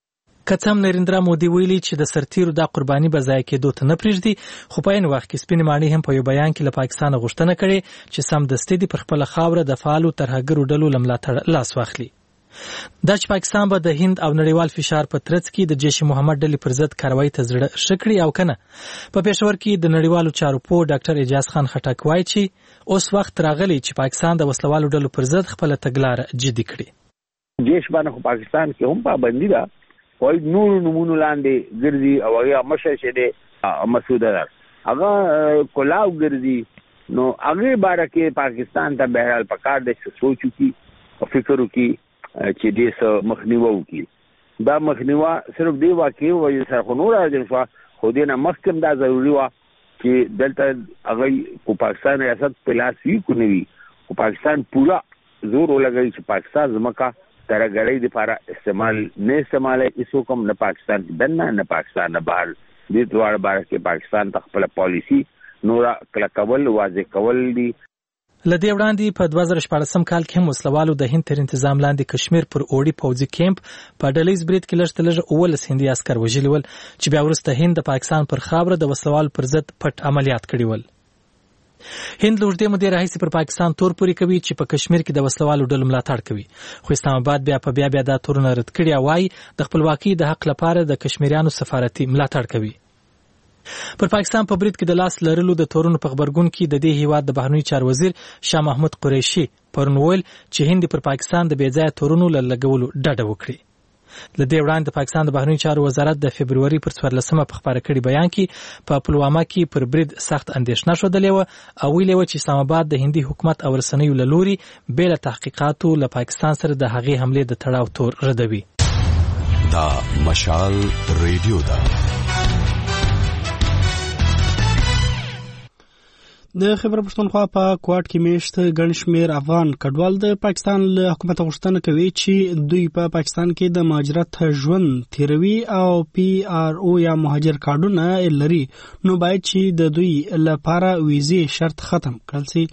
کڅم نریندرا مودي ویلي چې د سرتیرو د قرباني به ځای کېدو ته نه پرېږدي. خو په عین وخت کې سپینې ماڼۍ هم په یو بیان کې له پاکستان غوښتنه کړې چې سم دستي دي پر خپل خاوره د فعالو ترهګرو ډلو له ملاتړ لاس واخلي. دا چې پاکستان به د هند او نړیوال فشار په ترڅ کې د جیش محمد ډلې پر ضد کاروایی ته زړه ښه کړي او کنه. په پېښور کې د نړیوالو چارو پوه ډاکټر اجاز خان خټک وایي چې اوس وخت راغلی چې پاکستان د وسلوالو ډلو پر ضد خپل تګلارې جدي کړي. جیش باندې پاکستان کې هم پابندي ده. وای نور نمونه لاندې ګرځي او هغه مشه شه ده مسعود دار هغه کولاو ګرځي. نو هغه باره کې پاکستان ته بهرحال پکار د سوچو کی او فکرو کی چې دې سره مخنیوي وکړي. دا مخنیوي صرف دی واقعي وایي سره نور راځي خو دې نه مخکم دا ضروری و چې دلته هغه په پاکستان ریاست په لاس وی کو نیوي. او پاکستان پورا زور ولګي چې پاکستان زمکا ترګړې د لپاره استعمال نه استعمالي هیڅ کوم نه پاکستان دنه نه پاکستان نه بهر د دوه بار کې پاکستان خپل پالیسی نور کله کول واضح کول دي. لدې وړاندې په دوه زره شپږم کال کې هم وسلوالو د هند تر تنظیم لاندې کشمیر پر اوړي پوځي کیمپ په ډلیز برید کې لږ تلږ اولس هندي عسكر وژلي ول چې بیا ورسته هند د پاکستان پر خاوره د وسلوالو پر ضد پټ عملیات کړي ول. هند له اوږدې مودې راهیسې پر پاکستان تور پورې کوي چې په کشمیر کې د وسلوالو ډلو ملاتړ کوي. خو اسلام آباد بیا په بیا بیا دا تورونه رد کړي او وايي د خپلواکۍ د حق لپاره د کشمیریانو سفارتي ملاتړ کوي. پر پاکستان په برید کې د لاس لرلو د تورونو په خبرګون کې د دې هیواد د بهرنی چارو وزیر شاه محمود قریشي پرون ویل چې هند پر پاکستان د بې ځایه تورونو لګولو ډډه وکړي. لدې وړاندې د پاکستان د بهرنی چارو وزارت د فبرवरी پر څوارلسمه په خبره کړي بیان کې په پلواما کې پر برید سخت اندېښنه شودلې و او ویلې و چې اسلام آباد د هندي حکومت او رسنیو له لوري بېل تحقیقاتو له پاکستان سره د هغې حملې د تړاو تور ردوي. دا مشال ریډیو دا د خبر پښتونخوا په کوټ کې میشت ګڼ شمېر افغان کډوال د پاکستان له حکومت غوښتنه کوي چې دوی په پا پاکستان کې د مهاجرت ژوند تیروي او پی آر او یا مهاجر کارډونه لري نو باید چې د دوی لپاره ویزې شرط ختم کړل شي.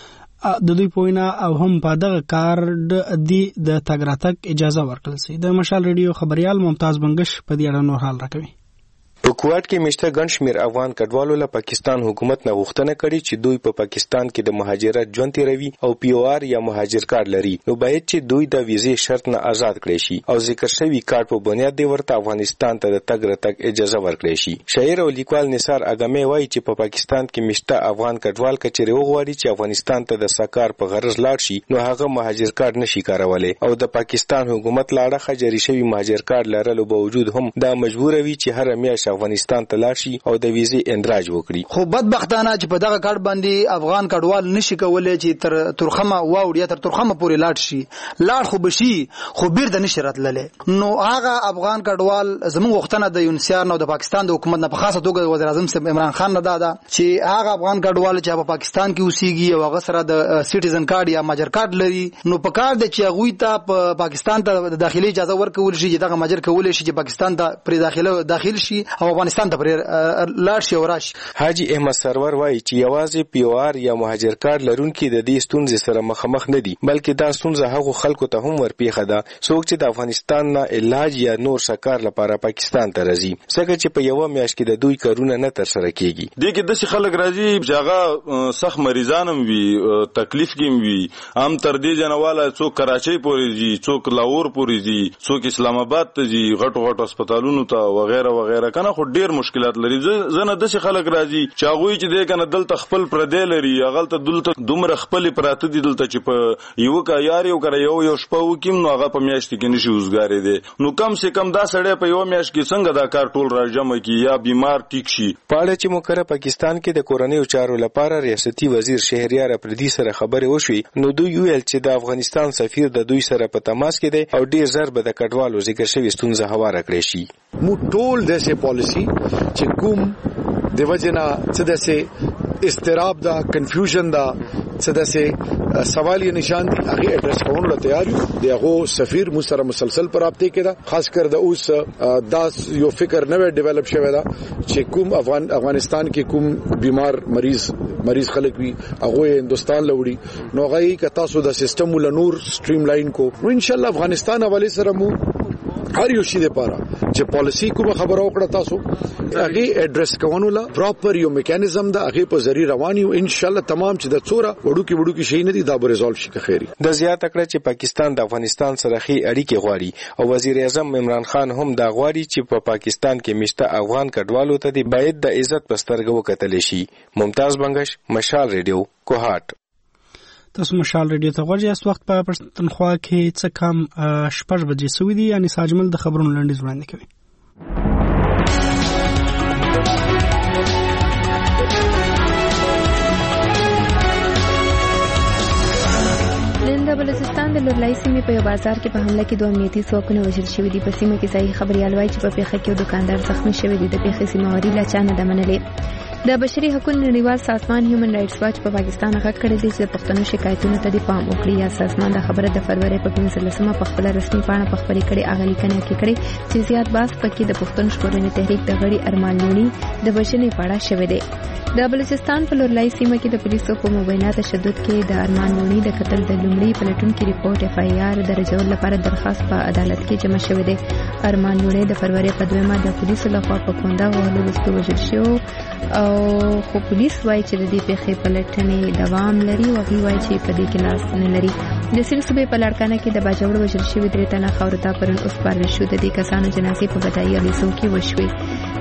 د دوی پوینا او هم په دغه کارډ دی د تګ راتګ اجازه ورکړل شي. د مشال ریډیو خبريال ممتاز بنگش په دې اړه نور حال راکوي. په کوټ کې مشته ګڼ شمېر افغان کډوالو له پاکستان حکومت نه غوښتنه کړې چې دوی په پا پاکستان کې د مهاجرت ژوند تیروي او پی او آر یا مهاجر کارت لري نو باید چې دوی د ویزې شرط نه آزاد کړي شي او ذکر شوی کارت په بنیاد دی ورته افغانستان ته د تګ راتګ اجازه ورکړي شي. شاعر او لیکوال نثار اګمې وایي چې په پا پاکستان کې مشته افغان کډوال کچېره وغواړي چې افغانستان ته د سکار په غرض لاړ شي نو هغه مهاجر کارت نشي کارولای او د پاکستان حکومت لاړه خجری شوی مهاجر کارت لرلو باوجود هم دا مجبور وي چې هر میاشت افغانستان ته شي او د ویزې اندراج وکړي. خو بدبختانه چې په دغه کارت باندې افغان کډوال نشي کولای چې تر ترخمه واوړي تر ترخمه پورې لاړ شي لاړ خو بشي خو بیرته نشي راتللی نو هغه افغان کډوال زموږ وختونه د یونسیار نو د پاکستان د حکومت نه په خاصه توګه وزیر اعظم صاحب عمران خان نه دادا چې هغه افغان کډوال چې په پاکستان کې اوسېږي او هغه سره د سټیزن کارت یا ماجر کارت لري نو په کار د چې هغه ته په پاکستان ته د داخلي اجازه ورکول شي چې دغه ماجر کول شي چې پاکستان ته پر داخله داخل شي او افغانستان ته لارشي وراش. حاجی احمد سرور وایي چې یوازې پی او آر یا مهاجر کارت لرونکي د دې ستونزې سره مخامخ نه دي بلکې دا ستونزه هغو خلکو ته هم ورپیښه ده څوک چې د افغانستان نه علاج یا نور شکار لپاره پاکستان ته راځي څنګه چې په یو میاشت کې د دوی کارونه نه تر سره کیږي. دې کې د خلک راځي چې هغه سخت مریضان هم وي تکلیف کې وي هم تر دې جنواله څوک کراچۍ پورې دي څوک لاهور پورې دي څوک اسلام آباد ته دي غټو غټو هسپتالونو ته وغیرہ وغیرہ کنه خو ډیر مشکلات لري. زنه د خلک راځي چې هغه چې د کنه دلته خپل پردې لري هغه ته دلته دومره خپل پراته دي دلته چې په یو کا یار یو کړه یو یو شپه وکیم نو هغه په میاشت کې نشي وزګارې دي نو کم سه کم دا سړی په یو میاشت کې څنګه دا کار ټول راجمع کی یا بیمار ټیک شي. په اړه چې مقرره پاکستان کې د کورنیو چارو لپاره ریاستي وزیر شهریار اپریدي سره خبرې وشوي نو دوی ویل چې د افغانستان سفیر د دوی سره په تماس کې دی او ډیر زر به د کډوالو ذکر شوی ستونزه هواره کړی شي. مو ټول داسې پالیسی چې کوم د وجنا څه داسې استراب دا کنفیوژن دا څه داسې سوال یې نشان دي هغه اډرس کولو تیار یو دی هغه سفیر مو سره مسلسل پر رابطه کې دا خاص کر د اوس دا یو فکر نوې ډیولپ شوی دا چې کوم افغان افغانستان کې کوم بیمار مریض مریض خلک وي هغه هندستان لوړي نو هغه کې تاسو د سیستم ول نور سټریم لاین کو نو ان شاء الله افغانستان حواله سره مو هر یو شي لپاره چې پالیسی کومه خبره وکړه تاسو هغه اډرس کوونو لا پراپر یو میکانیزم دا هغه په ذریعہ رواني او ان شاء الله تمام چې د څوره وړو کې وړو کې شي نه دي دا به ریزالو شي خیری. د زیات کړه چې پاکستان د افغانستان سره خي اړیکې غواړي او وزیر اعظم عمران خان هم دا غواړي چې په پا پاکستان کې مشته افغان کډوالو ته دی باید د عزت پسترګو وکتل شي. ممتاز بنگش مشال ریډیو کوهات. تاسو مشال ریډیو ته غوږی اس وخت په پښتونخوا کې څه کم شپږ بجې سوي دي یعنی ساجمل د خبرونو لنډیز وړاندې کوي. د بلوچستان د لورلای سیمې په یو بازار کې په حمله کې دوه امنیتي ځواکونه وژل شوي دي. په سیمه کې ځایي خبريال وایي چې په پیښه کې یو دکاندار زخمي شوی دی. د پیښې سیمواري لا چا نه ده منلې. د بشري حقوقو نړیوال سازمان هیومن رائټس واچ په پاکستان غږ کړی دی چې د پښتنو شکایتونو ته د پام وکړي. یا سازمان د خبره د فروری په پنځلسمه په خپل رسمي پاڼه په خبري کړي اغه لیکنه کې کړي چې زیات باس پکې د پښتون ژغورنې تحریک د غړي ارمان لونی د بشنې پاړه شوی دی. د بلوچستان په لورلای سیمه کې د پولیسو په مبینه تشدد کې د ارمان لونی د قتل د لومړي پلټونکو ریپورت اف آی آر درجول لپاره درخواست په عدالت کې جمع شوی دی. ارمان لونی د فروری په دویمه د پولیسو لخوا په کونډه وهلو وروسته وژل شو او خو پولیس وایي چې د دې پیښې پلټنې دوام لري او هغوی وایي چې په دې کې لاس نه لري. د سیل صوبې په لاړکانه کې د باجوړ وژل شوي درې تنه خاورو ته پرون وسپارل شو. د دې کسانو جنازې په بدایي الیسو کې وشوې.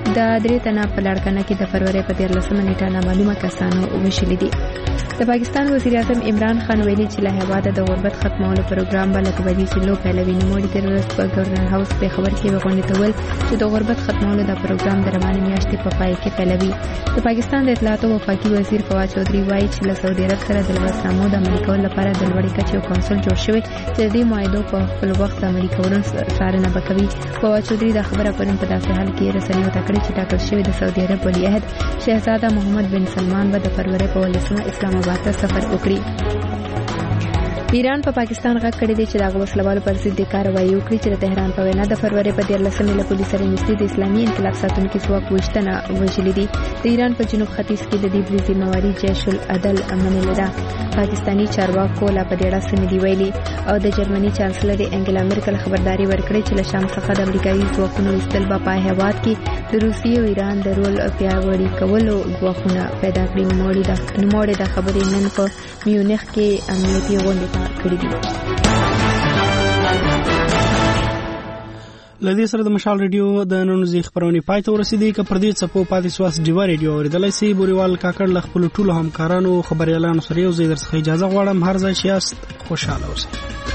د درې تنه په لړکنه کې د فروری په دیارلسمه نیټه نامعلومه کسانو وشلي دي. د پاکستان وزیر اعظم عمران خان ویلي چې له هیواده د غربت ختمولو پروګرام به لکه بدی چې لو پیلوي نوموړي تر ورځ په ګورنر هاوس په خبر کې وغونډه کول چې د غربت ختمولو د پروګرام د روانې میاشتې په پای کې پیلوي. د پاکستان د اطلاعات او وفاقي وزیر فواد چودھری وایي چې له سعودي عرب سره د لوسنامو د عملي کولو لپاره د لوړې کچې یو کونسل جوړ شوی چې د دې معاهدو په خپل وخت عملي کولو څارنه وکوي. فواد چودھری دا خبره پرون په داسې حال کې رسنیو ته کړې چې ټاکل شوی د سعودي عرب ولیعهد شهزاده محمد بن سلمان به د فروری په ولسمه اسلام آباد ته سفر وکړي. ایران په پاکستان غږ کړی دی چې د هغه وسلوالو پر ضد کاروایي وکړي چې د تهران په وینا د فروری په دیارلسمې له پولیس سره نږدې د اسلامي انقلاب ساتونکي ځواک ویشتنه وژلي دي. د ایران په جنوب ختیځ کې د دې بریدي ذمہواري جیش العدل منلې ده. پاکستاني چارواکو لا په ډېره سمې دی ویلي او د جرمني چانسلر انګلا مرکل خبرداري ورکړې چې له شام څخه د امریکایي ځواکونو وستل به په هیواد کې د روسیې او ایران د رول پیاوړي کولو غوښتنه پیدا کړي. نوموړي د خبرې نن په میونخ کې امنیتي غونډه کړې دي. لدې سره د مشال ریډیو د نن ورځې خبرونه پای ته ورسېدې. که پر دې څپو پاتې سواس ډیوا ریډیو اوریدلای شئ. بوريوال کاکړ له خپل ټولو همکارانو خبريالانو سره یو ځای درڅخه اجازه غواړم. هر ځای چې یاست خوشاله اوسئ.